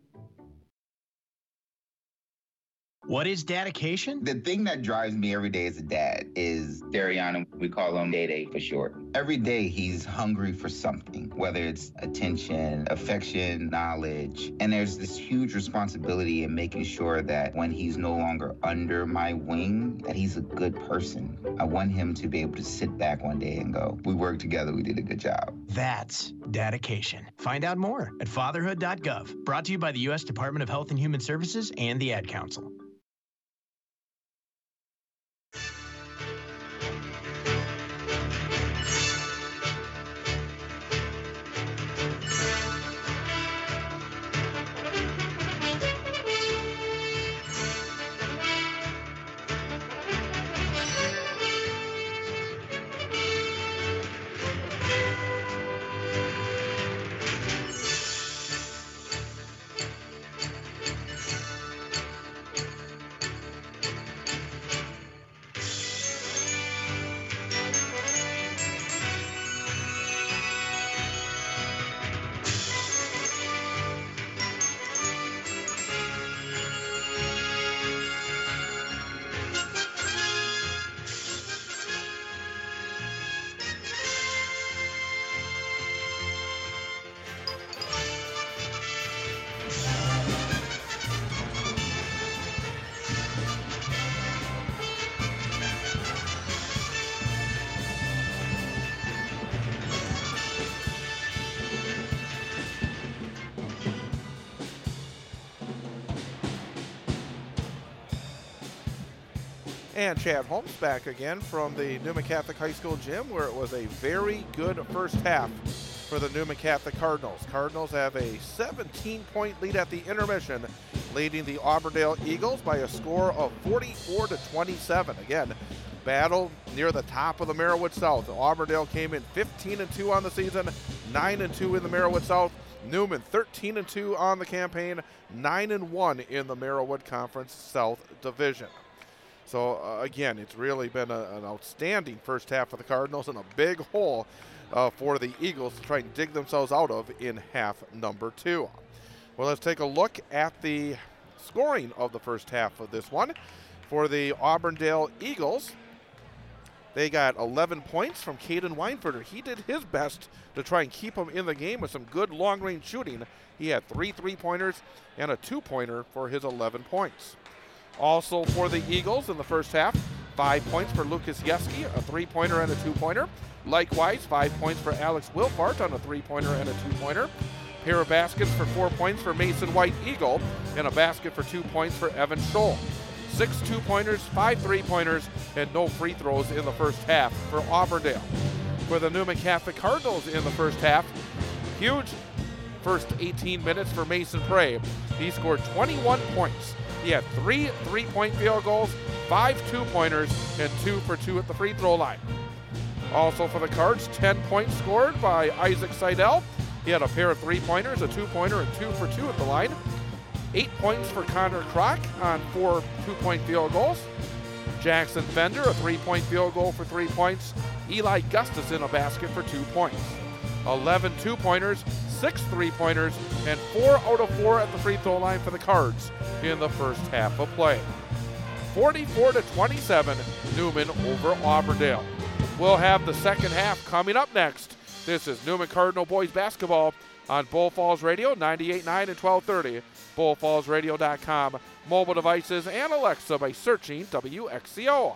[SPEAKER 11] What is dedication?
[SPEAKER 12] The thing that drives me every day as a dad is Dariana. We call him Day for short. Every day he's hungry for something, whether it's attention, affection, knowledge. And there's this huge responsibility in making sure that when he's no longer under my wing, that he's a good person. I want him to be able to sit back one day and go, we worked together, we did a good job.
[SPEAKER 11] That's dedication. Find out more at fatherhood.gov. Brought to you by the U.S. Department of Health and Human Services and the Ad Council.
[SPEAKER 2] And Chad Holmes back again from the Newman Catholic High School gym, where it was a very good first half for the Newman Catholic Cardinals. Cardinals have a 17-point lead at the intermission, leading the Auburndale Eagles by a score of 44-27. Again, battle near the top of the Merriwood South. Auburndale came in 15-2 on the season, 9-2 in the Merriwood South. Newman 13-2 on the campaign, 9-1 in the Merriwood Conference South Division. So, again, it's really been an outstanding first half for the Cardinals and a big hole for the Eagles to try and dig themselves out of in half number two. Well, let's take a look at the scoring of the first half of this one. For the Auburndale Eagles, they got 11 points from Caden Weinfurter. He did his best to try and keep them in the game with some good long-range shooting. He had 3 3-pointers and a 2-pointer for his 11 points. Also for the Eagles in the first half, 5 points for Lucas Yeski, a 3-pointer and a 2-pointer. Likewise, 5 points for Alex Wilfart on a 3-pointer and a 2-pointer. Pair of baskets for 4 points for Mason White Eagle, and a basket for 2 points for Evan Scholl. 6 2-pointers, 5 3-pointers, and no free throws in the first half for Auburndale. For the Newman Catholic Cardinals in the first half, huge first 18 minutes for Mason Prey. He scored 21 points. He had 3 3-point field goals, 5 2-pointers, and 2 for 2 at the free throw line. Also for the Cards, 10 points scored by Isaac Seidel. He had a pair of 3-pointers, a 2-pointer, and 2 for 2 at the line. 8 points for Connor Kroc on 4 2-point field goals. Jackson Fender, a 3-point field goal for 3 points. Eli Gustafson, a basket for 2 points. 11 2-pointers, 6 3-pointers, and 4 out of 4 at the free throw line for the Cards in the first half of play. 44-27, Newman over Auburndale. We'll have the second half coming up next. This is Newman Cardinal Boys Basketball on Bull Falls Radio, 98.9 and 1230, bullfallsradio.com, mobile devices, and Alexa by searching WXCO.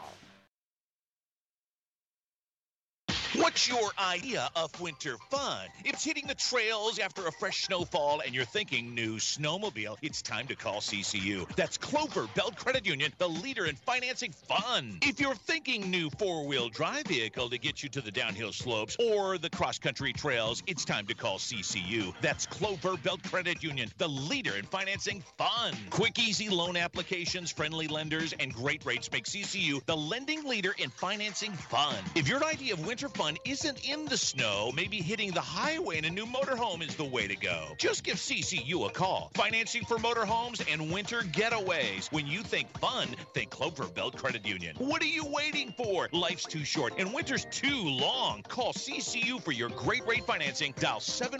[SPEAKER 6] What's your idea of winter fun? If it's hitting the trails after a fresh snowfall and you're thinking new snowmobile, it's time to call CCU. That's Clover Belt Credit Union, the leader in financing fun. If you're thinking new four-wheel drive vehicle to get you to the downhill slopes or the cross-country trails, it's time to call CCU. That's Clover Belt Credit Union, the leader in financing fun. Quick, easy loan applications, friendly lenders, and great rates make CCU the lending leader in financing fun. If your idea of winter fun isn't in the snow, maybe hitting the highway in a new motorhome is the way to go. Just give CCU a call. Financing for motorhomes and winter getaways. When you think fun, think Clover Belt Credit Union. What are you waiting for? Life's too short and winter's too long. Call CCU for your great rate financing. Dial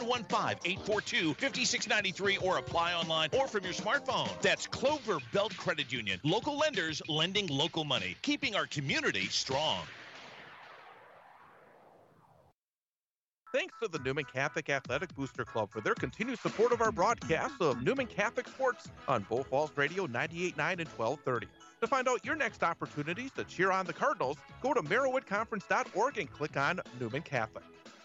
[SPEAKER 6] 715-842-5693 or apply online or from your smartphone. That's Clover Belt Credit Union. Local lenders lending local money, keeping our community strong.
[SPEAKER 1] Thanks to the Newman Catholic Athletic Booster Club for their continued support of our broadcast of Newman Catholic Sports on Bull Falls Radio 98.9 and 1230. To find out your next opportunities to cheer on the Cardinals, go to merowithconference.org and click on Newman Catholic.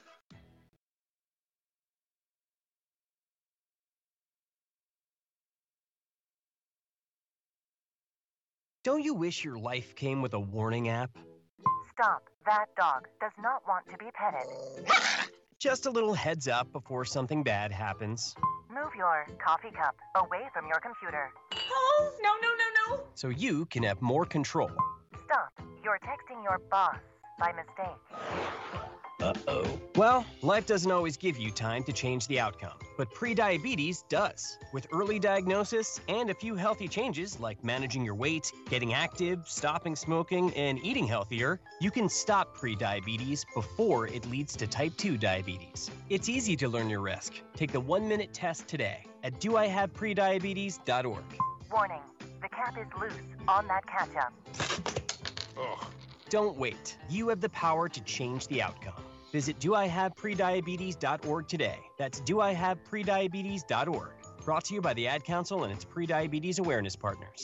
[SPEAKER 13] Don't you wish your life came with a warning app?
[SPEAKER 14] Stop. That dog does not want to be petted.
[SPEAKER 13] Just a little heads up before something bad happens.
[SPEAKER 14] Move your coffee cup away from your computer.
[SPEAKER 15] Oh, no.
[SPEAKER 13] So you can have more control.
[SPEAKER 14] Stop. You're texting your boss by mistake.
[SPEAKER 13] Uh-oh. Well, life doesn't always give you time to change the outcome, but prediabetes does. With early diagnosis and a few healthy changes like managing your weight, getting active, stopping smoking, and eating healthier, you can stop prediabetes before it leads to type 2 diabetes. It's easy to learn your risk. Take the 1-minute test today at doihaveprediabetes.org.
[SPEAKER 14] Warning. The cap is loose on that ketchup.
[SPEAKER 13] Ugh. Don't wait. You have the power to change the outcome. Visit doihaveprediabetes.org today. That's doihaveprediabetes.org. Brought to you by the Ad Council and its prediabetes awareness partners.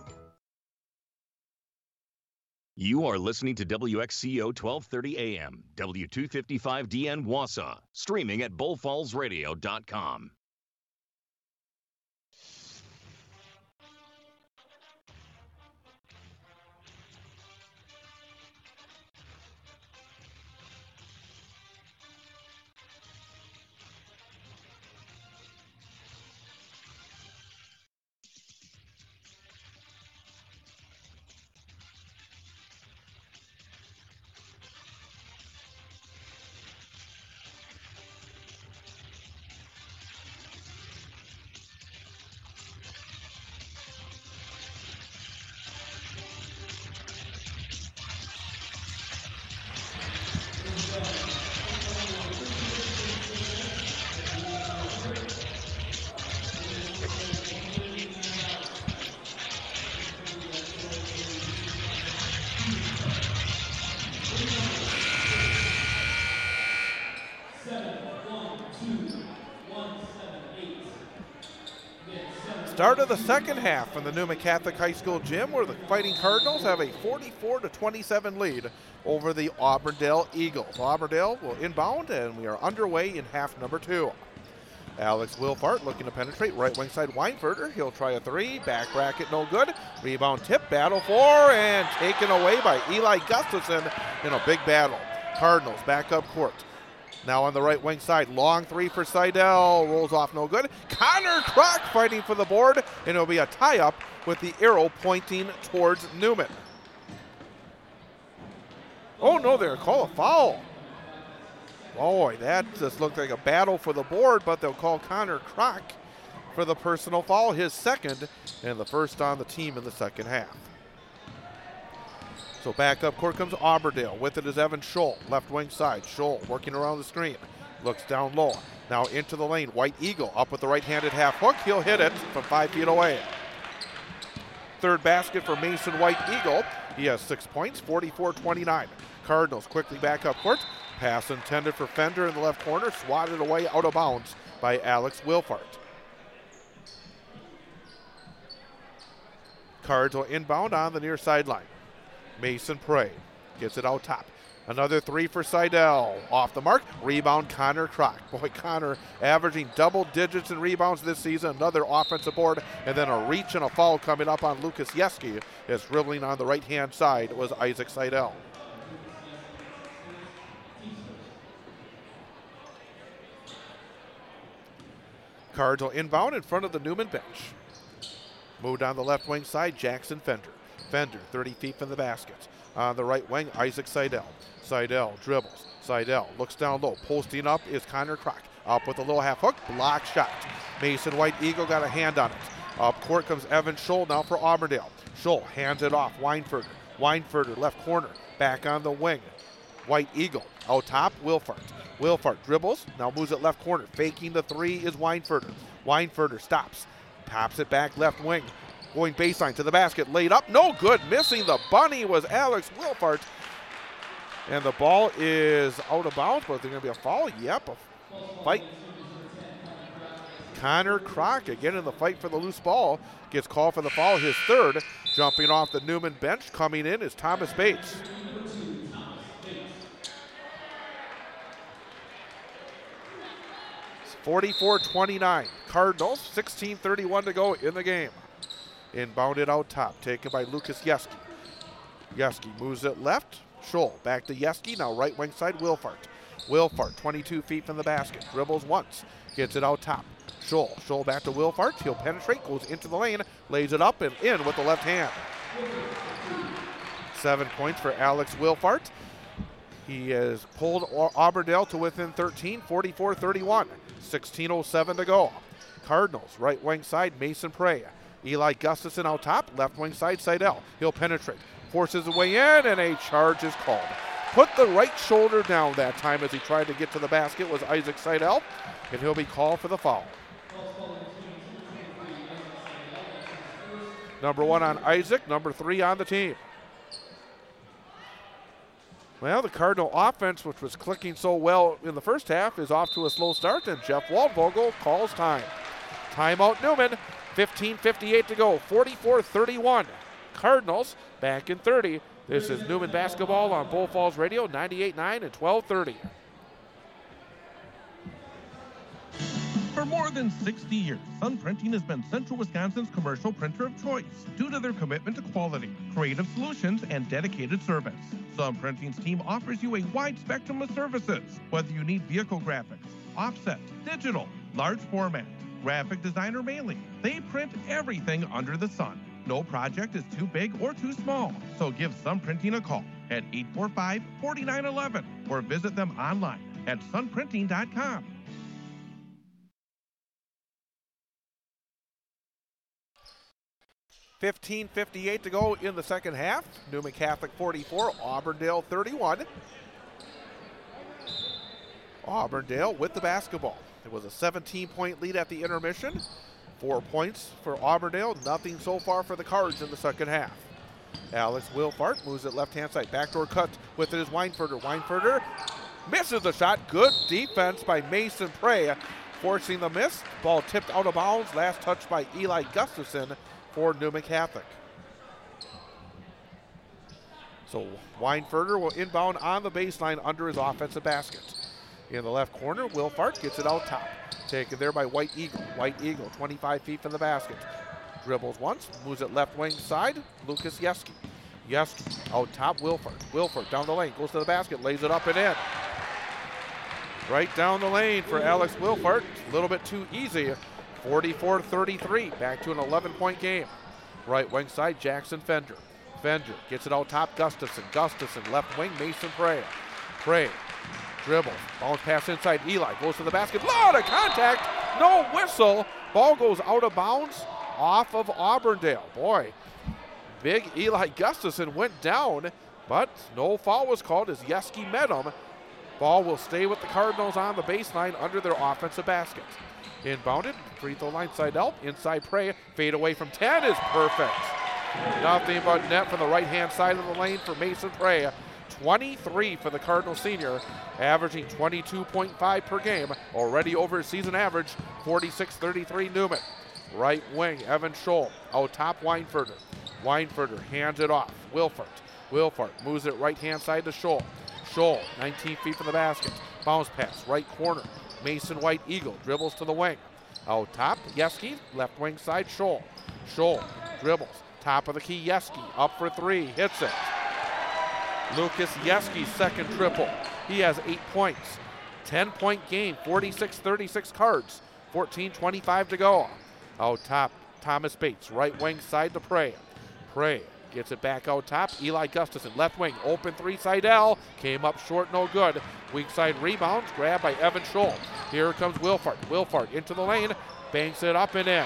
[SPEAKER 16] You are listening to WXCO 1230 AM, W255DN Wausau, streaming at bullfallsradio.com.
[SPEAKER 2] Start of the second half from the Newman Catholic High School gym, where the Fighting Cardinals have a 44-27 lead over the Auburndale Eagles. Auburndale will inbound, and we are underway in half number 2. Alex Wilfart looking to penetrate right wing side. Weinferter, he'll try a 3, back bracket no good. Rebound tip, battle for, and taken away by Eli Gustafson in a big battle. Cardinals back up court. Now on the right wing side, long 3 for Seidel, rolls off no good. Connor Kroc fighting for the board, and it'll be a tie-up with the arrow pointing towards Newman. Oh no, they're call a foul. Boy, that just looked like a battle for the board, but they'll call Connor Kroc for the personal foul, his second, and the first on the team in the second half. So back up court comes Auburndale. With it is Evan Scholl, left wing side. Scholl working around the screen, looks down low. Now into the lane, White Eagle up with the right-handed half hook. He'll hit it from 5 feet away. Third basket for Mason White Eagle. He has 6 points, 44-29. Cardinals quickly back up court. Pass intended for Fender in the left corner, swatted away out of bounds by Alex Wilfart. Cards will inbound on the near sideline. Mason Prey gets it out top. Another 3 for Seidel. Off the mark. Rebound Connor Kroc. Boy, Connor averaging double digits in rebounds this season. Another offensive board. And then a reach and a foul coming up on Lucas Yeski. As dribbling on the right-hand side was Isaac Seidel. Cards will inbound in front of the Newman bench. Moved on the left wing side, Jackson Fender. Fender 30 feet from the basket. On the right wing, Isaac Seidel. Seidel dribbles. Seidel looks down low. Posting up is Connor Kroc. Up with a little half hook, block shot. Mason White Eagle got a hand on it. Up court comes Evan Scholl now for Auburndale. Scholl hands it off, Weinferter. Weinferter left corner, back on the wing. White Eagle out top, Wilfart. Wilfart dribbles, now moves it left corner. Faking the 3 is Weinferter. Weinferter stops, pops it back left wing. Going baseline to the basket, laid up, no good. Missing the bunny was Alex Wilfart. And the ball is out of bounds, but there's going to be a foul. Yep, a fight. Connor Kroc again in the fight for the loose ball. Gets called for the foul, his third. Jumping off the Newman bench, coming in is Thomas Bates. It's 44-29. Cardinals, 16:31 to go in the game. Inbounded out top, taken by Lucas Yeski. Yeski moves it left. Scholl back to Yeski, now right wing side, Wilfart. Wilfart, 22 feet from the basket, dribbles once, gets it out top. Scholl back to Wilfart, he'll penetrate, goes into the lane, lays it up and in with the left hand. 7 points for Alex Wilfart. He has pulled Auburndale to within 13, 44-31. 16:07 to go. Cardinals, right wing side, Mason Prey. Eli Gustafson out top, left wing side, Seidel. He'll penetrate, forces his way in, and a charge is called. Put the right shoulder down that time as he tried to get to the basket was Isaac Seidel, and he'll be called for the foul. Number 1 on Isaac, number 3 on the team. Well, the Cardinal offense, which was clicking so well in the first half, is off to a slow start, and Jeff Waldvogel calls time. Timeout Newman. 15:58 to go, 44-31. Cardinals back in 30. This is Newman basketball on Bull Falls Radio, 98.9 and 1230.
[SPEAKER 1] For more than 60 years, Sun Printing has been Central Wisconsin's commercial printer of choice due to their commitment to quality, creative solutions, and dedicated service. Sun Printing's team offers you a wide spectrum of services, whether you need vehicle graphics, offset, digital, large format, graphic designer mailing. They print everything under the sun. No project is too big or too small. So give Sun Printing a call at 845-4911 or visit them online at sunprinting.com.
[SPEAKER 2] $15:58 to go in the second half. Newman Catholic 44, Auburndale 31. Auburndale with the basketball. It was a 17-point lead at the intermission. 4 points for Auburndale, nothing so far for the Cards in the second half. Alex Wilfart moves it left-hand side. Backdoor cut with it is Weinferter. Weinferter misses the shot. Good defense by Mason Prey. forcing the miss. Ball tipped out of bounds. Last touch by Eli Gustafson for Newman Catholic. So Weinberger will inbound on the baseline under his offensive basket. In the left corner, Wilfart gets it out top. Taken there by White Eagle. White Eagle, 25 feet from the basket. Dribbles once, moves it left wing side. Lucas Yeski. Yeski out top, Wilfart. Wilfart down the lane, goes to the basket, lays it up and in. Right down the lane for Alex Wilfart. A little bit too easy. 44-33, back to an 11-point game. Right wing side, Jackson Fender. Fender gets it out top, Gustafson. Gustafson, left wing, Mason Prey. Prey dribbles, bounce pass inside, Eli goes to the basket. Lot of contact, no whistle. Ball goes out of bounds off of Auburndale. Boy, big Eli Gustafson went down, but no foul was called as Yeski met him. Ball will stay with the Cardinals on the baseline under their offensive basket. Inbounded, free throw line side out, inside Prey, fade away from 10 is perfect. Nothing but net from the right-hand side of the lane for Mason Prey. 23 for the Cardinal senior, averaging 22.5 per game, already over his season average, 46-33 Newman. Right wing, Evan Scholl, out top Weinberger. Weinberger hands it off, Wilfart moves it right-hand side to Scholl. Scholl, 19 feet from the basket, bounce pass, right corner. Mason White Eagle dribbles to the wing. Out top, Yeski, left wing side, Scholl. Scholl dribbles, top of the key, Yeski, up for three, hits it. Lucas Yeski's second triple. He has 8 points. 10-point game, 46-36 Cards, 14:25 to go. Out top, Thomas Bates, right wing side to Prey. Prey gets it back out top, Eli Gustafson, left wing, open three, Seidel, came up short, no good. Weak side rebounds, grabbed by Evan Scholl. Here comes Wilfart. Wilfart into the lane, banks it up and in.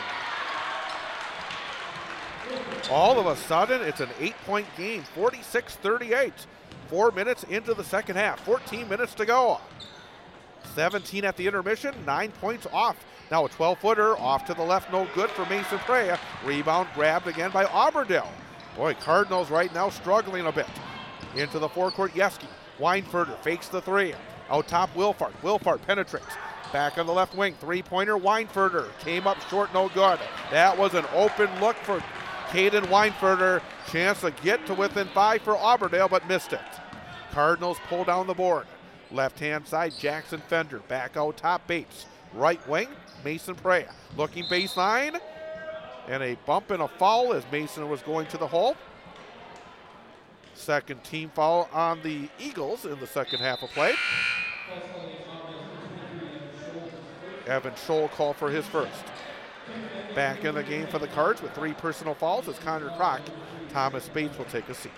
[SPEAKER 2] All of a sudden, it's an 8-point game, 46-38. 4 minutes into the second half, 14 minutes to go. 17 at the intermission, 9 points off. Now a 12-footer off to the left, no good for Mason Prey. Rebound grabbed again by Auburndale. Boy, Cardinals right now struggling a bit. Into the forecourt, Yeski. Weinberger fakes the three. Out top, Wilfart. Wilfart penetrates. Back on the left wing, three-pointer, Weinberger. Came up short, no good. That was an open look for Caden Weinberger. Chance to get to within 5 for Auburndale, but missed it. Cardinals pull down the board. Left-hand side, Jackson Fender. Back out top, Bates. Right wing, Mason Prey. Looking baseline. And a bump and a foul as Mason was going to the hole. Second team foul on the Eagles in the second half of play. Evan Scholl called for his first. Back in the game for the Cards with 3 personal fouls is Connor Kroc. Thomas Bates will take a seat.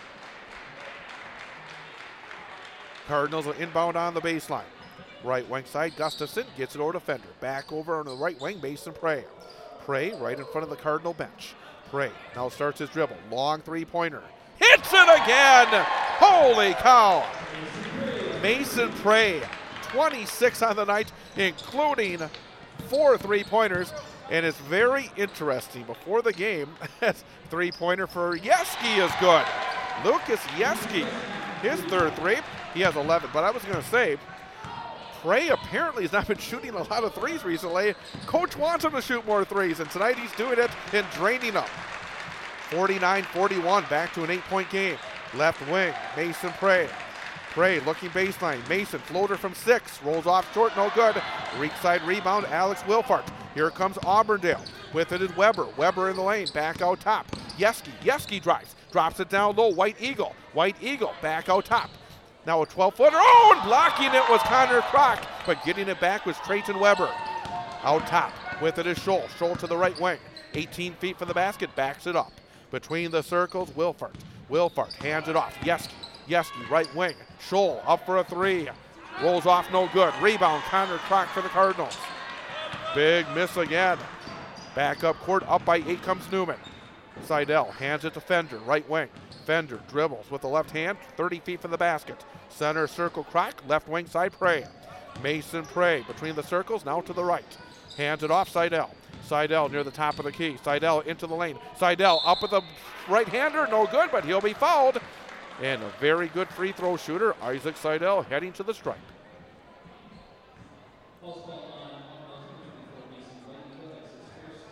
[SPEAKER 2] Cardinals will inbound on the baseline. Right wing side, Gustafson gets it over to Fender. Back over on the right wing, Mason Prey. Prey right in front of the Cardinal bench. Prey now starts his dribble. Long three-pointer. Hits it again! Holy cow! Mason Prey, 26 on the night, including 4 three-pointers. And it's very interesting. Before the game, three-pointer for Yeski is good. Lucas Yeski, his third three. He has 11, but I was going to say, Prey apparently has not been shooting a lot of threes recently. Coach wants him to shoot more threes, and tonight he's doing it and draining them. 49-41, back to an 8-point game. Left wing, Mason Prey. Prey looking baseline. Mason, floater from 6, rolls off short, no good. Weak side rebound, Alex Wilfart. Here comes Auburndale. With it is Weber. Weber in the lane, back out top. Yeski drives, drops it down low. White Eagle, back out top. Now a 12-footer, and blocking it was Connor Kroc, but getting it back was Trayton Weber. Out top, with it is Scholl. Scholl to the right wing, 18 feet from the basket, backs it up. Between the circles, Wilfart hands it off. Yeski, right wing. Scholl up for a 3. Rolls off, no good. Rebound, Connor Kroc for the Cardinals. Big miss again. Back up court, up by 8 comes Newman. Seidel hands it to Fender, right wing. Fender dribbles with the left hand, 30 feet from the basket. Center circle, Kroc, left wing side, Prey. Mason Prey between the circles, now to the right. Hands it off, Seidel. Seidel near the top of the key. Seidel into the lane. Seidel up with the right-hander, no good, but he'll be fouled. And a very good free throw shooter, Isaac Seidel, heading to the stripe.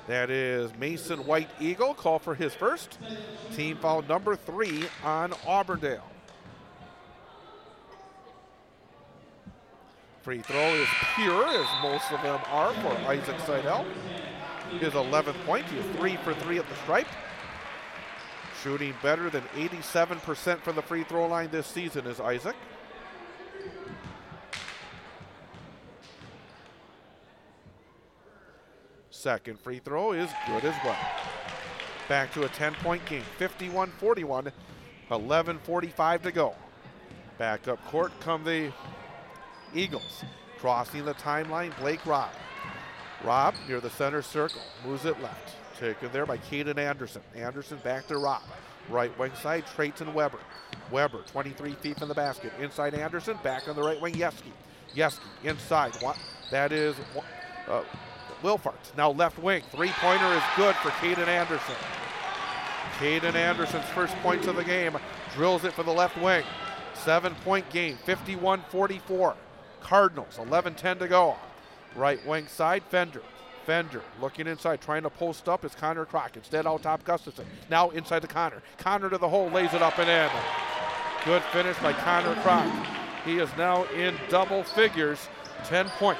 [SPEAKER 2] That is Mason White Eagle, call for his first. Team foul number 3 on Auburndale. Free throw is pure, as most of them are, for Isaac Seidel. His 11th point. He is 3 for 3 at the stripe. Shooting better than 87% from the free throw line this season is Isaac. Second free throw is good as well. Back to a 10-point game, 51-41, 11:45 to go. Back up court come the Eagles. Crossing the timeline, Blake Robb. Robb near the center circle, moves it left. Taken there by Caden Anderson. Anderson back to Robb. Right wing side, Trayton Weber. Weber, 23 feet from the basket. Inside Anderson, back on the right wing, Yeski. Yeski inside. That is Wilfart. Now left wing. Three-pointer is good for Caden Anderson. Caden Anderson's first points of the game. Drills it for the left wing. 7-point game, 51-44. Cardinals, 11:10 to go. Right wing side, Fender. Fender looking inside, trying to post up is Connor Kroc. Instead out top, Gustafson. Now inside to Connor. Connor to the hole, lays it up and in. Good finish by Connor Kroc. He is now in double figures, 10 points.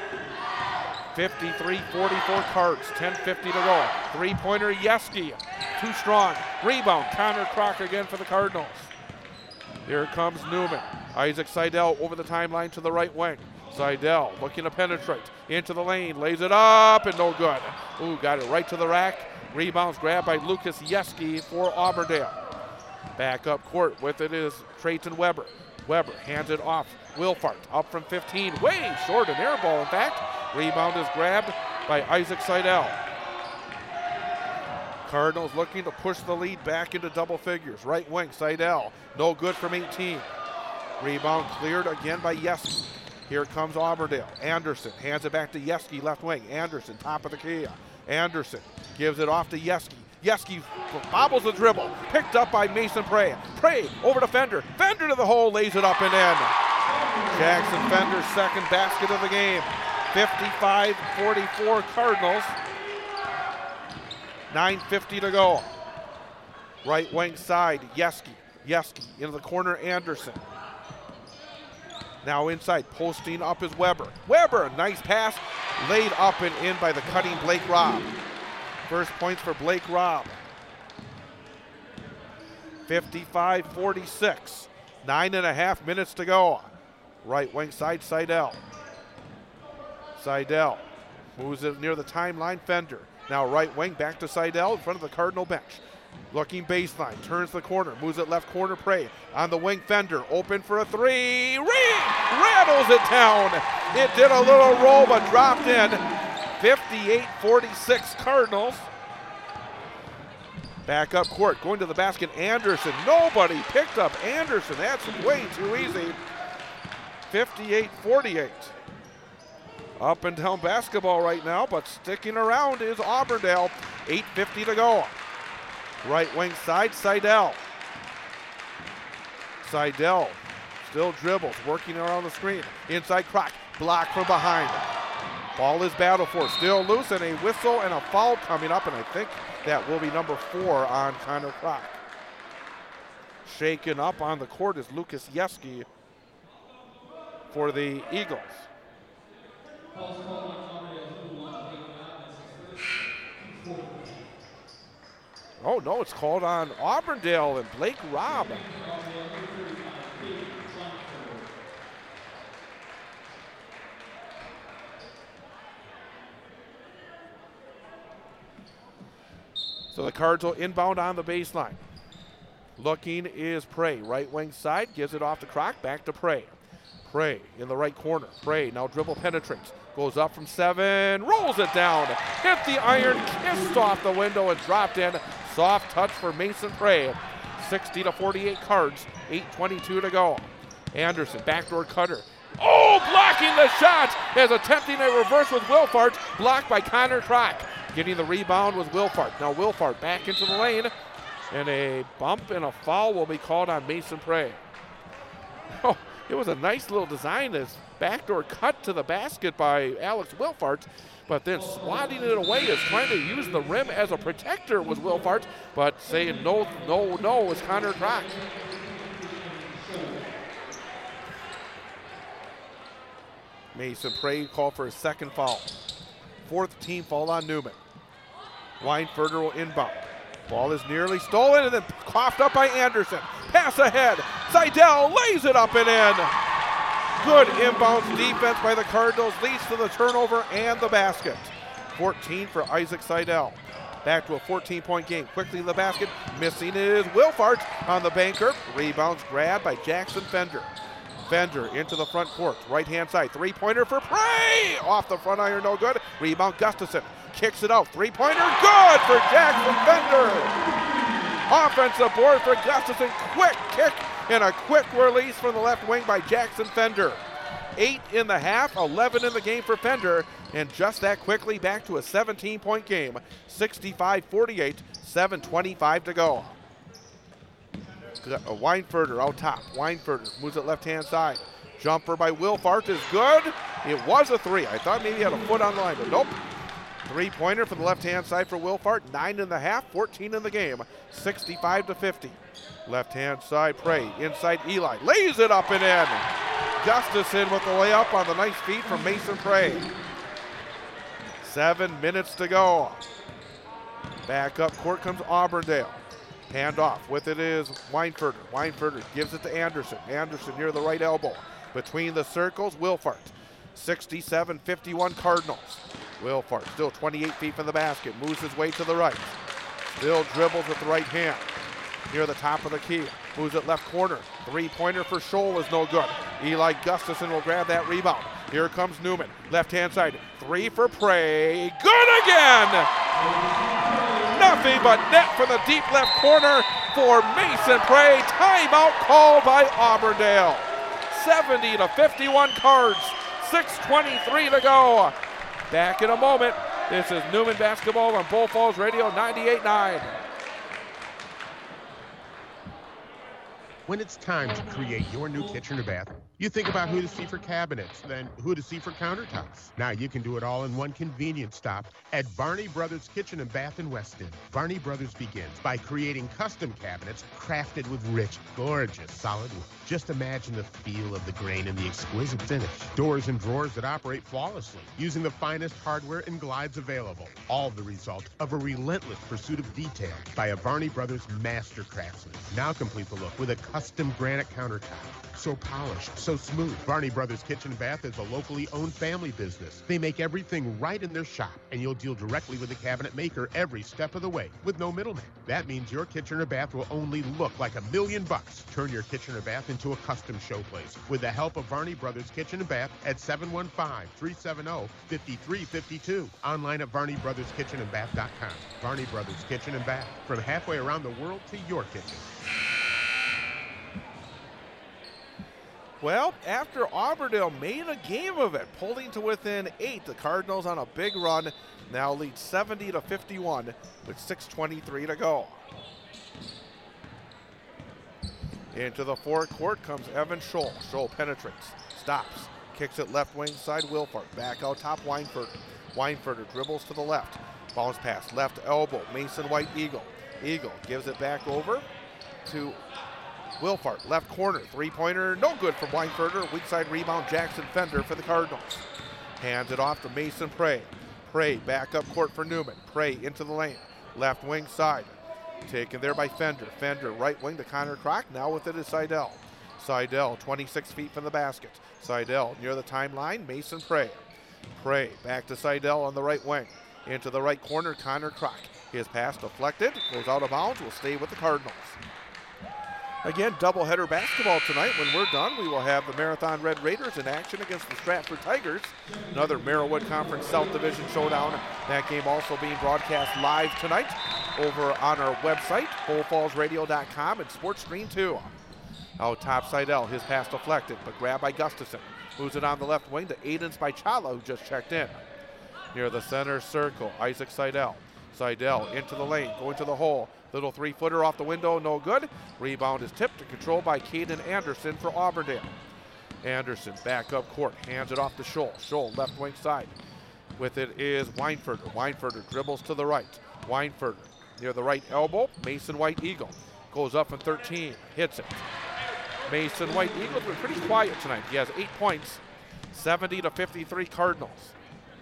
[SPEAKER 2] 53-44 Cards, 10:50 to go. Three-pointer, Yeski, too strong. Rebound, Connor Kroc again for the Cardinals. Here comes Newman. Isaac Seidel over the timeline to the right wing. Seidel looking to penetrate into the lane, lays it up and no good. Ooh, got it right to the rack. Rebounds grabbed by Lucas Yeski for Auburndale. Back up court with it is Trayton Weber. Weber hands it off. Wilfart up from 15, way short, an air ball in fact. Rebound is grabbed by Isaac Seidel. Cardinals looking to push the lead back into double figures. Right wing, Seidel, no good from 18. Rebound cleared again by Yeski. Here comes Auburndale. Anderson hands it back to Yeski, left wing. Anderson, top of the key. Anderson gives it off to Yeski. Yeski bobbles the dribble. Picked up by Mason Prey. Prey over to Fender. Fender to the hole, lays it up and in. Jackson Fender's second basket of the game. 55-44 Cardinals. 9:50 to go. Right wing side, Yeski. Yeski into the corner, Anderson. Now inside, posting up is Weber. Weber, a nice pass, laid up and in by the cutting Blake Robb. First points for Blake Robb. 55-46, 9.5 minutes to go. Right wing side, Seidel. Seidel moves it near the timeline, Fender. Now right wing, back to Seidel in front of the Cardinal bench. Looking baseline, turns the corner, moves it left corner, Prey. On the wing, Fender, open for a three. Rattles it down. It did a little roll, but dropped in. 58-46 Cardinals. Back up court, going to the basket, Anderson. Nobody picked up Anderson. That's way too easy. 58-48. Up and down basketball right now, but sticking around is Auburndale. 8:50 to go. Right wing side, Seidel. Seidel still dribbles, working around the screen. Inside Kroc, block from behind. Ball is battled for, still loose, and a whistle and a foul coming up, and I think that will be number 4 on Connor Kroc. Shaken up on the court is Lucas Yeski for the Eagles. Oh no, it's called on Auburndale and Blake Robb. So the Cards will inbound on the baseline. Looking is Prey, right wing side, gives it off to Kroc, back to Prey. Prey in the right corner. Prey now dribble penetrates. Goes up from 7, rolls it down. Hit the iron, kissed off the window and dropped in. Soft touch for Mason Prey. 60-48 Cards, 8:22 to go. Anderson, backdoor cutter. Oh, blocking the shot as attempting a reverse with Wilfart. Blocked by Connor Kroc. Getting the rebound was Wilfart. Now Wilfart back into the lane. And a bump and a foul will be called on Mason Prey. Oh, it was a nice little design, this backdoor cut to the basket by Alex Wilfart, but then swatting it away is trying to use the rim as a protector was Wilfart, but saying no is Connor Crock. Mason Prey called for his second foul. Fourth team foul on Newman. Weinberger will inbound. Ball is nearly stolen and then coughed up by Anderson. Pass ahead. Seidel lays it up and in. Good inbounds defense by the Cardinals leads to the turnover and the basket. 14 for Isaac Seidel. Back to a 14-point game. Quickly to the basket. Missing is Wilfart on the banker. Rebounds grabbed by Jackson Fender. Fender into the front court. Right-hand side. Three-pointer for Prey. Off the front iron, no good. Rebound Gustafson. Kicks it out. Three-pointer good for Jackson Fender. Offensive board for Gustafson. Quick kick and a quick release from the left wing by Jackson Fender. 8 in the half, 11 in the game for Fender. And just that quickly back to a 17-point game. 65-48, 7:25 to go. Weinberger out top. Weinberger moves it left-hand side. Jumper by Wilfart is good. It was a three. I thought maybe he had a foot on the line, but nope. Three-pointer from the left-hand side for Wilfart. 9 in the half, 14 in the game. 65-50. Left-hand side, Prey. Inside Eli. Lays it up and in. Gustafson with the layup on the nice feed from Mason Prey. 7 minutes to go. Back up court comes Auburndale. Hand off. With it is Weinberger. Weinberger gives it to Anderson. Anderson near the right elbow. Between the circles, Wilfart. 67-51 Cardinals. Wilfart still 28 feet from the basket. Moves his way to the right. Still dribbles with the right hand. Near the top of the key. Moves it left corner. Three-pointer for Scholl is no good. Eli Gustafson will grab that rebound. Here comes Newman. Left-hand side. Three for Prey. Good again! Nothing but net from the deep left corner for Mason Prey. Timeout called by Auburndale. 70-51 Cards. 6:23 to go. Back in a moment. This is Newman Basketball on Bull Falls Radio 98.9.
[SPEAKER 3] When it's time to create your new kitchen or bath, you think about who to see for cabinets, then who to see for countertops. Now you can do it all in one convenient stop at Varney Brothers Kitchen and Bath in Weston. Varney Brothers begins by creating custom cabinets crafted with rich, gorgeous solid wood. Just imagine the feel of the grain and the exquisite finish. Doors and drawers that operate flawlessly, using the finest hardware and glides available. All the result of a relentless pursuit of detail by a Varney Brothers master craftsman. Now complete the look with a custom granite countertop. So polished, so smooth. Varney Brothers Kitchen and Bath is a locally owned family business. They make everything right in their shop, and you'll deal directly with the cabinet maker every step of the way, with no middleman. That means your kitchen or bath will only look like $1 million. Turn your kitchen or bath into a custom showplace with the help of Varney Brothers Kitchen and Bath at 715-370-5352. Online at VarneyBrothersKitchenandBath.com. Varney Brothers Kitchen and Bath, from halfway around the world to your kitchen.
[SPEAKER 2] Well, after Auburndale made a game of it, pulling to within 8, the Cardinals on a big run now lead 70-51 with 6:23 to go. Into the forecourt comes Evan Scholl. Scholl penetrates, stops, kicks it left wing side, Wilfart. Back out top, Weinberger. Weinberger dribbles to the left. Bounce pass, left elbow, Mason White Eagle. Eagle gives it back over to Wilfart, left corner, three-pointer, no good from Weinberger. Weak side rebound, Jackson Fender for the Cardinals. Hands it off to Mason Prey. Prey back up court for Newman. Prey into the lane, left wing side. Taken there by Fender. Fender right wing to Connor Crock. Now with it is Seidel. Seidel 26 feet from the basket. Seidel near the timeline, Mason Prey. Prey back to Seidel on the right wing. Into the right corner, Connor Crock. His pass deflected, goes out of bounds, will stay with the Cardinals. Again, doubleheader basketball tonight. When we're done, we will have the Marathon Red Raiders in action against the Stratford Tigers. Another Merrillwood Conference South Division showdown. That game also being broadcast live tonight over on our website, bullfallsradio.com, and Sports Screen 2. Out top, Seidel, his pass deflected, but grabbed by Gustafson. Moves it on the left wing to Aiden Spichala, who just checked in. Near the center circle, Isaac Seidel. Seidel into the lane, going to the hole. Little three-footer off the window, no good. Rebound is tipped and controlled by Caden Anderson for Auburndale. Anderson back up court, hands it off to Scholl. Scholl left wing side. With it is Weinfurter. Weinfurter dribbles to the right. Weinfurter near the right elbow. Mason White Eagle goes up from 13, hits it. Mason White Eagle's been pretty quiet tonight. He has 8 points, 70-53 Cardinals.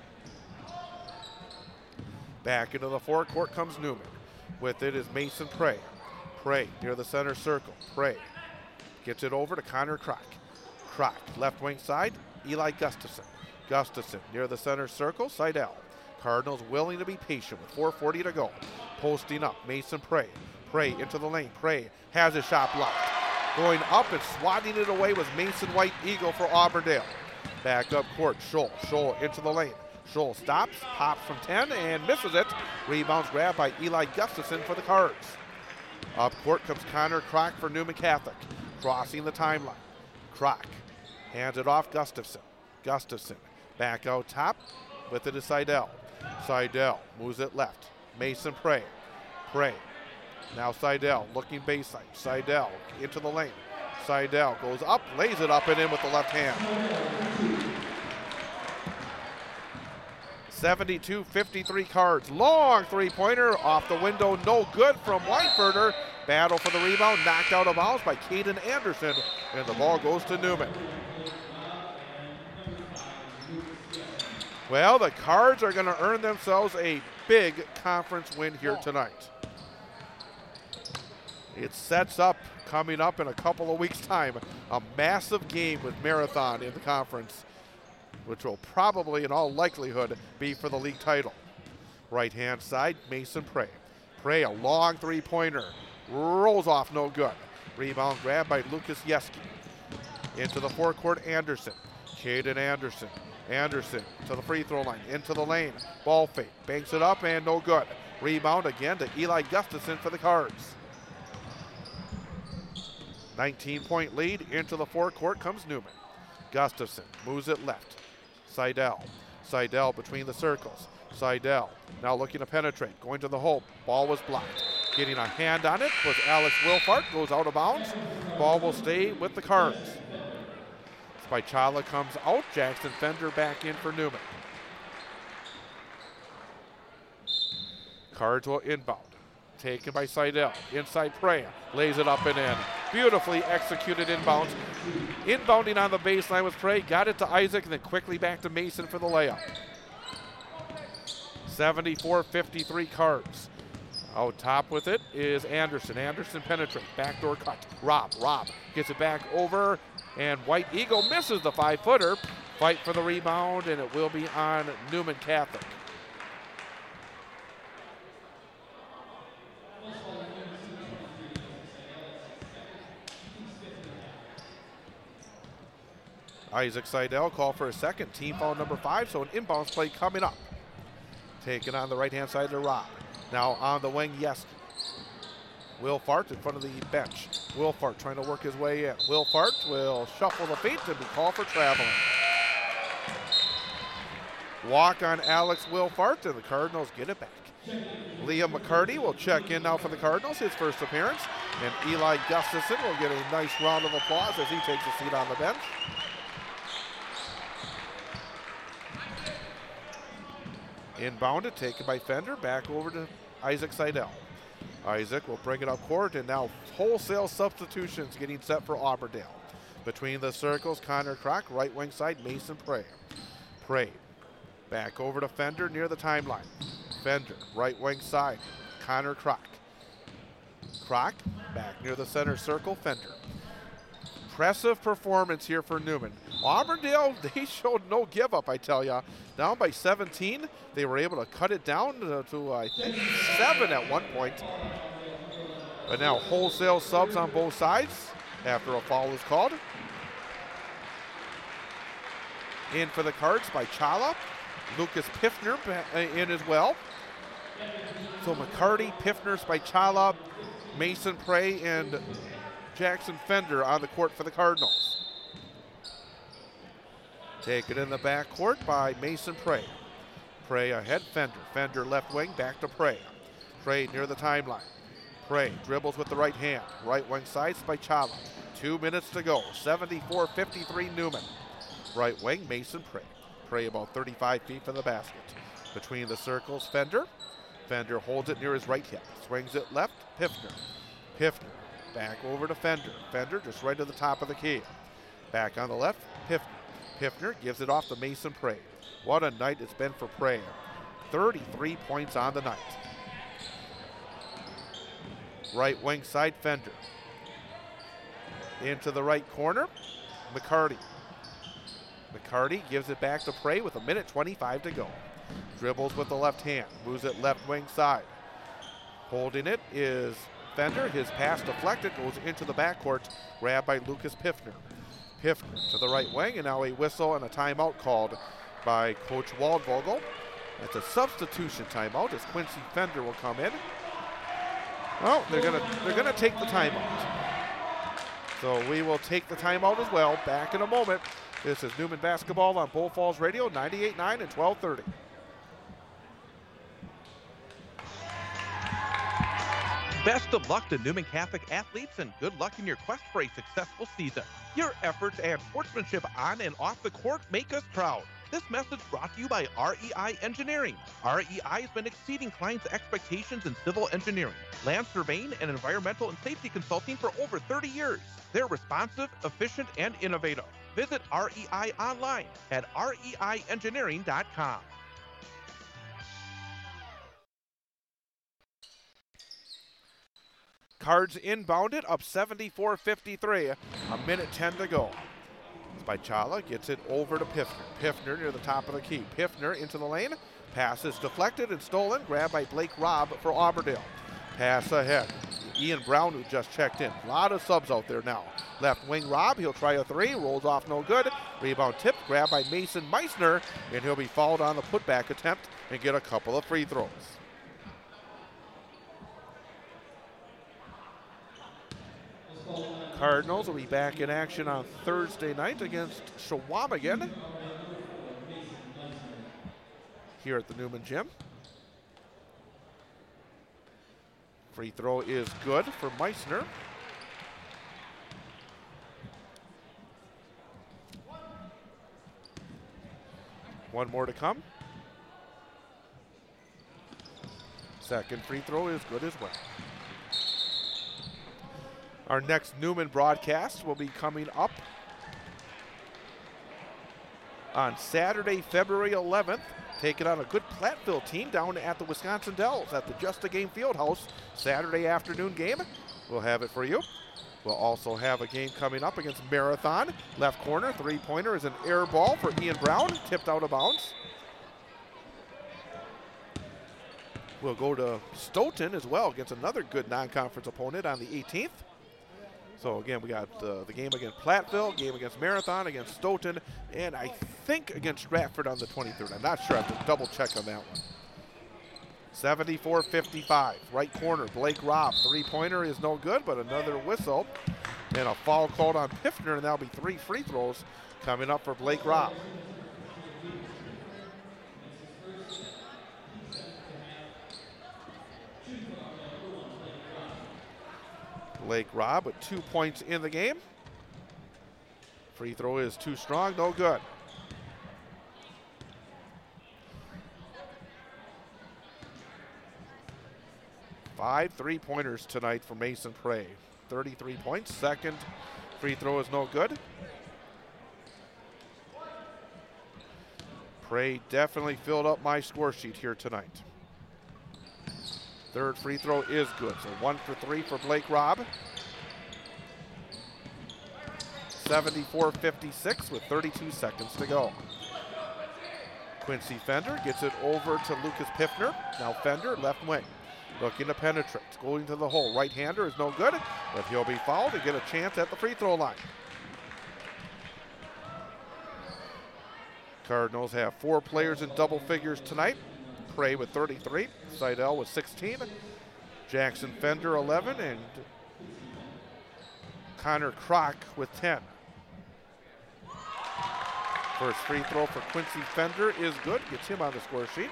[SPEAKER 2] Back into the forecourt comes Newman. With it is Mason Prey. Prey near the center circle. Prey gets it over to Connor Kroc. Kroc, left wing side, Eli Gustafson. Gustafson near the center circle, Seidel. Cardinals willing to be patient with 4:40 to go. Posting up, Mason Prey. Prey into the lane. Prey has his shot blocked. Going up and swatting it away was Mason White Eagle for Auburndale. Back up court, Scholl. Scholl into the lane. Scholl stops, pops from 10 and misses it. Rebounds grabbed by Eli Gustafson for the Cards. Up court comes Connor Kroc for Newman Catholic. Crossing the timeline. Kroc hands it off Gustafson. Gustafson back out top. With it is Seidel. Seidel moves it left. Mason Prey. Prey. Now Seidel looking baseline. Seidel into the lane. Seidel goes up, lays it up and in with the left hand. 72-53 Cards. Long three-pointer off the window, no good from Weinfurter. Battle for the rebound, knocked out of bounds by Caden Anderson, and the ball goes to Newman. Well, the Cards are going to earn themselves a big conference win here tonight. It sets up, coming up in a couple of weeks' time, a massive game with Marathon in the conference, which will probably, in all likelihood, be for the league title. Right-hand side, Mason Prey. Prey, a long three-pointer. Rolls off, no good. Rebound grabbed by Lucas Yeski. Into the forecourt, Anderson. Caden Anderson. Anderson to the free throw line, into the lane. Ball fake, banks it up and no good. Rebound again to Eli Gustafson for the Cards. 19-point lead. Into the forecourt comes Newman. Gustafson moves it left. Seidel. Seidel between the circles. Seidel now looking to penetrate, going to the hole. Ball was blocked. Getting a hand on it was Alex Wilfart, goes out of bounds. Ball will stay with the Cards. Spychala comes out. Jackson Fender back in for Newman. Cards will inbound. Taken by Seidel. Inside Prey. Lays it up and in. Beautifully executed inbounds. Inbounding on the baseline with Prey. Got it to Isaac and then quickly back to Mason for the layup. 74-53 Cards. Out top with it is Anderson. Anderson penetrates. Backdoor cut. Rob gets it back over. And White Eagle misses the 5-footer. Fight for the rebound, and it will be on Newman Catholic. Isaac Seidel called for a second. Team foul number 5, so an inbounds play coming up. Taken on the right-hand side to Rob. Now on the wing, Yeski. Wilfart in front of the bench. Wilfart trying to work his way in. Wilfart will shuffle the feet and be called for traveling. Walk on Alex Wilfart, and the Cardinals get it back. Liam McCarty will check in now for the Cardinals, his first appearance. And Eli Gustafson will get a nice round of applause as he takes a seat on the bench. Inbounded, taken by Fender, back over to Isaac Seidel. Isaac will bring it up court, and now wholesale substitutions getting set for Auburndale. Between the circles, Connor Kroc, right wing side, Mason Prey. Prey back over to Fender near the timeline. Fender, right wing side, Connor Kroc. Kroc back near the center circle, Fender. Impressive performance here for Newman. Auburndale, they showed no give up, I tell ya. Down by 17, they were able to cut it down to I think 7 at one point. But now wholesale subs on both sides after a foul is called. In for the Cards by Chala. Lucas Piffner in as well. So McCarty, Piffner, Spychala, Mason Prey, and Jackson Fender on the court for the Cardinals. Taken in the backcourt by Mason Prey. Prey ahead, Fender. Fender left wing, back to Prey. Prey near the timeline. Prey dribbles with the right hand. Right wing side, Spychala. 2 minutes to go. 74-53 Newman. Right wing, Mason Prey. Prey about 35 feet from the basket. Between the circles, Fender. Fender holds it near his right hip. Swings it left, Piffner. Piffner back over to Fender. Fender just right to the top of the key. Back on the left, Piffner. Piffner gives it off to Mason Prey. What a night it's been for Prey. 33 points on the night. Right wing side, Fender. Into the right corner, McCarty. McCarty gives it back to Prey with 1:25 to go. Dribbles with the left hand, moves it left wing side. Holding it is Fender. His pass deflected, goes into the backcourt, grabbed by Lucas Piffner. Piffner to the right wing, and now a whistle and a timeout called by Coach Waldvogel. It's a substitution timeout as Quincy Fender will come in. Well, they're gonna take the timeout. So we will take the timeout as well. Back in a moment. This is Newman Basketball on Bull Falls Radio, 98.9 and 1230.
[SPEAKER 1] Best of luck to Newman Catholic athletes and good luck in your quest for a successful season. Your efforts and sportsmanship on and off the court make us proud. This message brought to you by REI Engineering. REI has been exceeding clients' expectations in civil engineering, land surveying, and environmental and safety consulting for over 30 years. They're responsive, efficient, and innovative. Visit REI online at reiengineering.com.
[SPEAKER 2] Cards inbounded, up 74-53. 1:10 to go. Spychala gets it over to Piffner. Piffner near the top of the key. Piffner into the lane. Pass is deflected and stolen. Grabbed by Blake Robb for Auburndale. Pass ahead. Ian Brown, who just checked in. A lot of subs out there now. Left wing Robb. He'll try a three. Rolls off no good. Rebound tip. Grabbed by Mason Meissner. And he'll be fouled on the putback attempt and get a couple of free throws. Cardinals will be back in action on Thursday night against Shawamigan here at the Newman Gym. Free throw is good for Meissner. One more to come. Second free throw is good as well. Our next Newman broadcast will be coming up on Saturday, February 11th, taking on a good Platteville team down at the Wisconsin Dells at the Just a Game Fieldhouse. Saturday afternoon game. We'll have it for you. We'll also have a game coming up against Marathon. Left corner, three-pointer is an air ball for Ian Brown, tipped out of bounds. We'll go to Stoughton as well against another good non-conference opponent on the 18th. So again, we got the game against Platteville, game against Marathon, against Stoughton, and I think against Stratford on the 23rd. I'm not sure. I have to double check on that one. 74-55. Right corner, Blake Robb. Three-pointer is no good, but another whistle. And a foul called on Piffner, and that'll be 3 free throws coming up for Blake Robb. Blake Robb with 2 points in the game. Free throw is too strong, no good. Five three-pointers tonight for Mason Prey. 33 points. Second free throw is no good. Prey definitely filled up my score sheet here tonight. Third free throw is good. So 1 for 3 for Blake Robb. 74-56 with 32 seconds to go. Quincy Fender gets it over to Lucas Piffner. Now Fender, left wing. Looking to penetrate. Going to the hole. Right-hander is no good, but he'll be fouled to get a chance at the free throw line. Cardinals have 4 players in double figures tonight. Prey with 33, Seidel with 16, Jackson Fender 11, and Connor Kroc with 10. First free throw for Quincy Fender is good, gets him on the score sheet.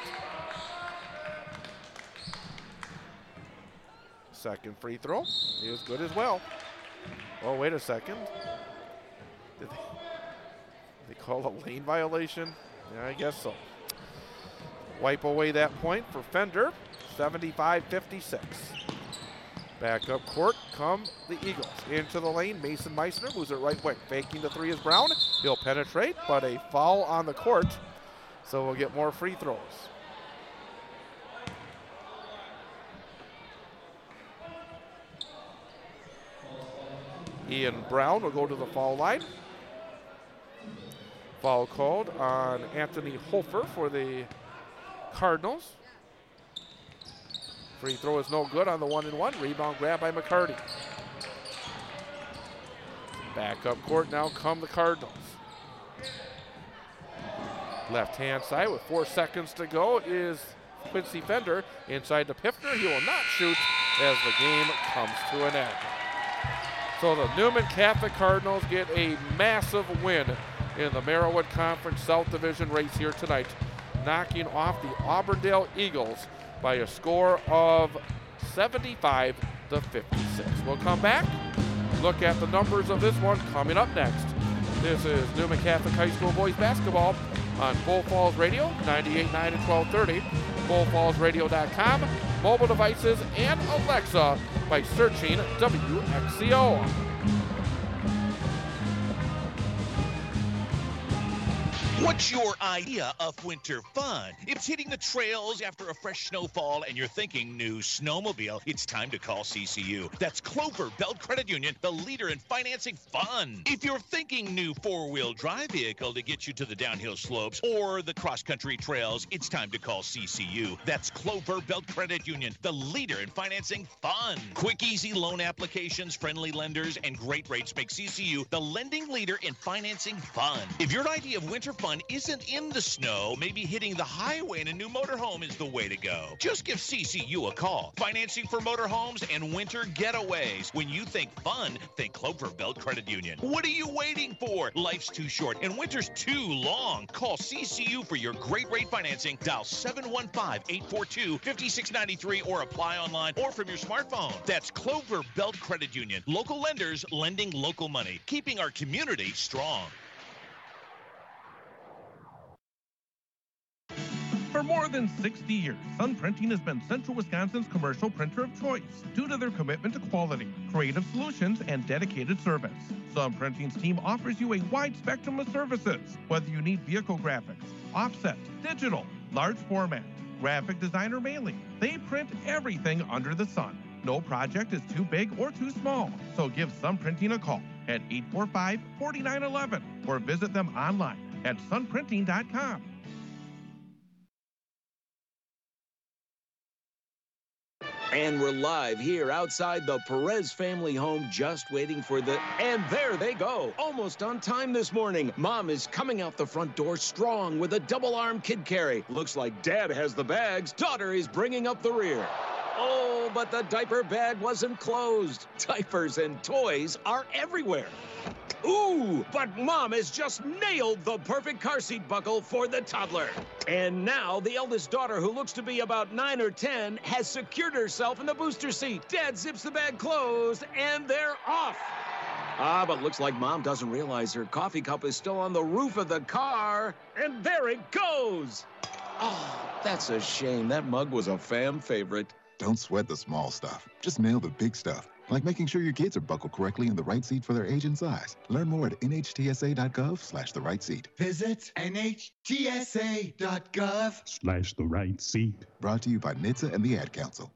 [SPEAKER 2] Second free throw is good as well. Oh, wait a second. Did they call a lane violation? Yeah, I guess so. Wipe away that point for Fender, 75-56. Back up court come the Eagles. Into the lane, Mason Meissner moves it right wing. Faking the three is Brown. He'll penetrate, but a foul on the court, so we'll get more free throws. Ian Brown will go to the foul line. Foul called on Anthony Hofer for the Cardinals. Free throw is no good on the 1-and-1. Rebound grab by McCarty. Back up court now come the Cardinals. Left-hand side with 4 seconds to go is Quincy Fender. Inside to Piffner. He will not shoot as the game comes to an end. So the Newman Catholic Cardinals get a massive win in the Merriwood Conference South Division race here tonight, knocking off the Auburndale Eagles by a score of 75-56. We'll come back, look at the numbers of this one coming up next. This is Newman Catholic High School boys basketball on Bull Falls Radio, 98.9 and 1230, bullfallsradio.com, mobile devices, and Alexa by searching WXCO.
[SPEAKER 6] What's your idea of winter fun? If it's hitting the trails after a fresh snowfall and you're thinking new snowmobile, it's time to call CCU. That's Clover Belt Credit Union, the leader in financing fun. If you're thinking new four-wheel drive vehicle to get you to the downhill slopes or the cross-country trails, it's time to call CCU. That's Clover Belt Credit Union, the leader in financing fun. Quick, easy loan applications, friendly lenders, and great rates make CCU the lending leader in financing fun. If your idea of winter fun isn't in the snow, maybe hitting the highway in a new motorhome is the way to go. Just give CCU a call. Financing for motorhomes and winter getaways. When you think fun, think Clover Belt Credit Union. What are you waiting for? Life's too short and winter's too long. Call CCU for your great rate financing. Dial 715-842-5693 or apply online or from your smartphone. That's Clover Belt Credit Union. Local lenders lending local money, keeping our community strong.
[SPEAKER 1] For more than 60 years, Sun Printing has been Central Wisconsin's commercial printer of choice due to their commitment to quality, creative solutions, and dedicated service. Sun Printing's team offers you a wide spectrum of services, whether you need vehicle graphics, offset, digital, large format, graphic design, or mailing. They print everything under the sun. No project is too big or too small, so give Sun Printing a call at 845-4911 or visit them online at sunprinting.com.
[SPEAKER 15] And we're live here outside the Perez family home, just waiting for the... And there they go. Almost on time this morning. Mom is coming out the front door strong with a double-arm kid carry. Looks like Dad has the bags. Daughter is bringing up the rear. Oh, but the diaper bag wasn't closed. Diapers and toys are everywhere. Ooh, but Mom has just nailed the perfect car seat buckle for the toddler. And now the eldest daughter, who looks to be about 9 or 10, has secured herself in the booster seat. Dad zips the bag closed, and they're off. But looks like Mom doesn't realize her coffee cup is still on the roof of the car. And there it goes. Oh, that's a shame. That mug was a fam favorite.
[SPEAKER 17] Don't sweat the small stuff. Just nail the big stuff. Like making sure your kids are buckled correctly in the right seat for their age and size. Learn more at nhtsa.gov/the right seat.
[SPEAKER 18] Visit nhtsa.gov/the right seat.
[SPEAKER 17] Brought to you by NHTSA and the Ad Council.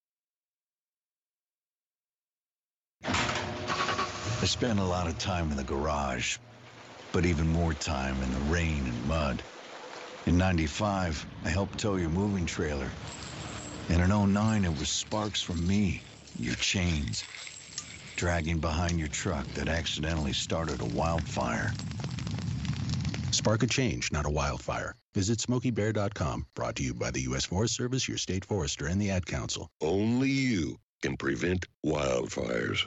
[SPEAKER 19] I spent a lot of time in the garage, but even more time in the rain and mud. In '95, I helped tow your moving trailer. And in '09, it was sparks from me. Your chains, dragging behind your truck that accidentally started a wildfire.
[SPEAKER 20] Spark a change, not a wildfire. Visit SmokeyBear.com. Brought to you by the U.S. Forest Service, your state forester, and the Ad Council.
[SPEAKER 21] Only you can prevent wildfires.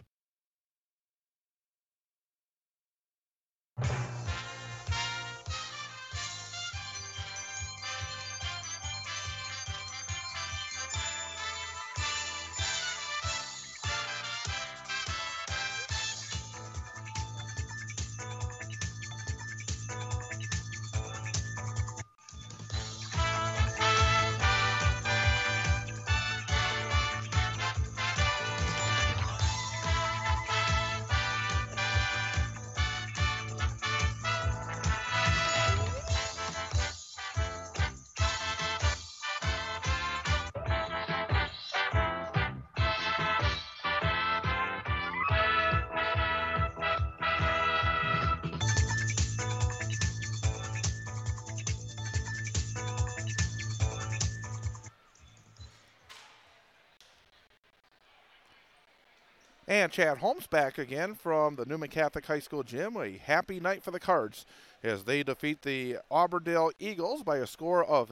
[SPEAKER 2] And Chad Holmes back again from the Newman Catholic High School gym. A happy night for the Cards as they defeat the Auburndale Eagles by a score of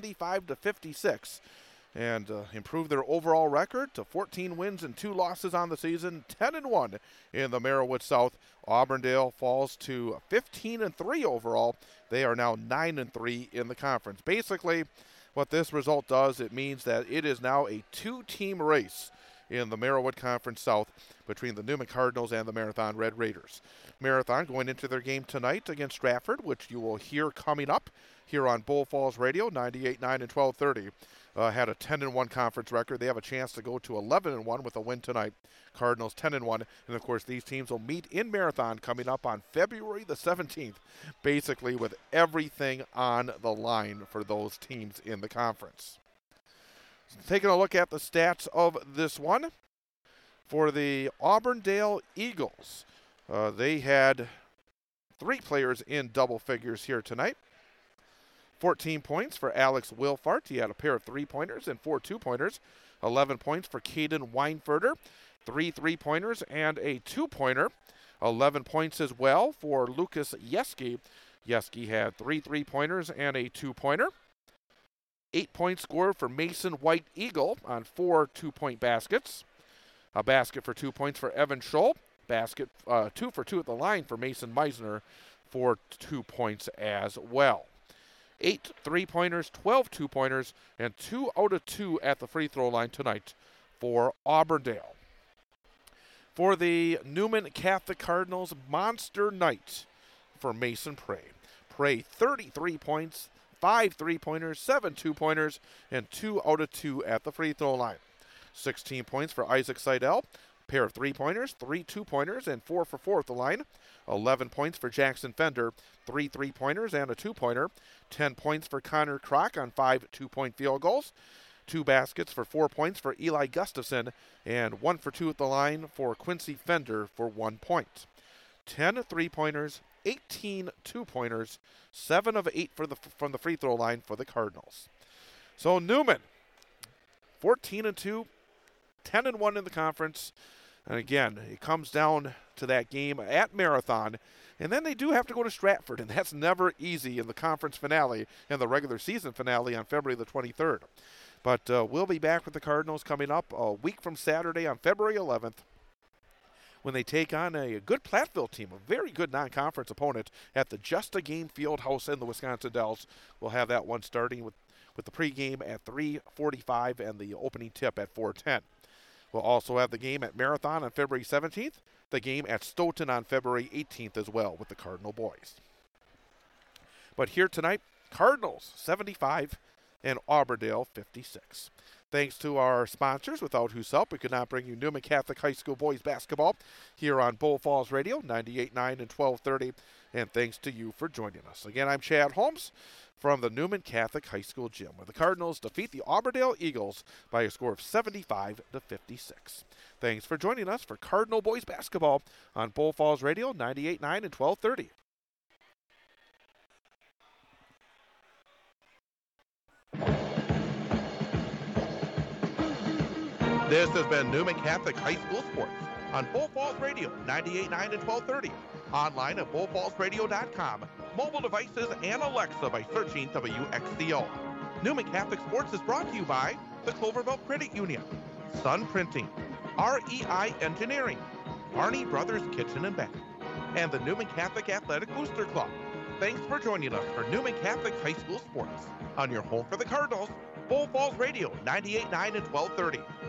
[SPEAKER 2] 75-56 and improve their overall record to 14 wins and 2 losses on the season, 10-1 in the Merriwood South. Auburndale falls to 15-3 overall. They are now 9-3 in the conference. Basically, what this result does, it means that it is now a 2-team race in the Merriwood Conference South between the Newman Cardinals and the Marathon Red Raiders. Marathon going into their game tonight against Stratford, which you will hear coming up here on Bull Falls Radio, 98.9 and 1230. Had a 10-1 conference record. They have a chance to go to 11-1 with a win tonight. Cardinals 10-1. And, of course, these teams will meet in Marathon coming up on February the 17th, basically with everything on the line for those teams in the conference. Taking a look at the stats of this one. For the Auburndale Eagles, they had 3 players in double figures here tonight. 14 points for Alex Wilfart. He had a pair of 3-pointers and 4 2-pointers. 11 points for Caden Weinferder. 3 3-pointers and a 2-pointer. 11 points as well for Lucas Yeski. Yeski had 3 3-pointers and a 2-pointer. 8 points scored for Mason White Eagle on 4 2-point baskets. A basket for 2 points for Evan Scholl. Basket 2 for 2 at the line for Mason Meisner for 2 points as well. 8 3-pointers, 12 2-pointers, and 2 out of 2 at the free throw line tonight for Auburndale. For the Newman Catholic Cardinals, monster night for Mason Prey. Prey 33 points, 5 3-pointers, 7 2-pointers, and 2 out of 2 at the free throw line. 16 points for Isaac Seidel. Pair of 3-pointers, 3 2-pointers, and 4 for 4 at the line. 11 points for Jackson Fender, 3 3-pointers and a 2-pointer. 10 points for Connor Kroc on 5 2-point field goals. 2 baskets for 4 points for Eli Gustafson, and 1 for 2 at the line for Quincy Fender for 1 point. 10 3-pointers, 18 2-pointers, 7 of 8 from the free throw line for the Cardinals. So Newman, 14-2, 10-1 in the conference. And again, it comes down to that game at Marathon. And then they do have to go to Stratford, and that's never easy in the conference finale and the regular season finale on February the 23rd. But we'll be back with the Cardinals coming up a week from Saturday on February 11th when they take on a good Platteville team, a very good non-conference opponent at the Just a Game Fieldhouse in the Wisconsin Dells. We'll have that one starting with the pregame at 3:45 and the opening tip at 4:10. We'll also have the game at Marathon on February 17th, the game at Stoughton on February 18th as well with the Cardinal boys. But here tonight, Cardinals 75 and Auburndale 56. Thanks to our sponsors, without whose help we could not bring you Newman Catholic High School boys basketball here on Bull Falls Radio, 98.9 and 1230. And thanks to you for joining us. Again, I'm Chad Holmes from the Newman Catholic High School gym, where the Cardinals defeat the Auburndale Eagles by a score of 75-56. Thanks for joining us for Cardinal boys basketball on Bull Falls Radio, 98.9 and 1230.
[SPEAKER 1] This has been Newman Catholic High School Sports on Bull Falls Radio, 98.9 and 1230. Online at bullfallsradio.com. Mobile devices and Alexa by searching WXCO. Newman Catholic Sports is brought to you by the Cloverbelt Credit Union, Sun Printing, REI Engineering, Barney Brothers Kitchen and Bath, and the Newman Catholic Athletic Booster Club. Thanks for joining us for Newman Catholic High School Sports on your home for the Cardinals, Bull Falls Radio, 98.9 and 1230.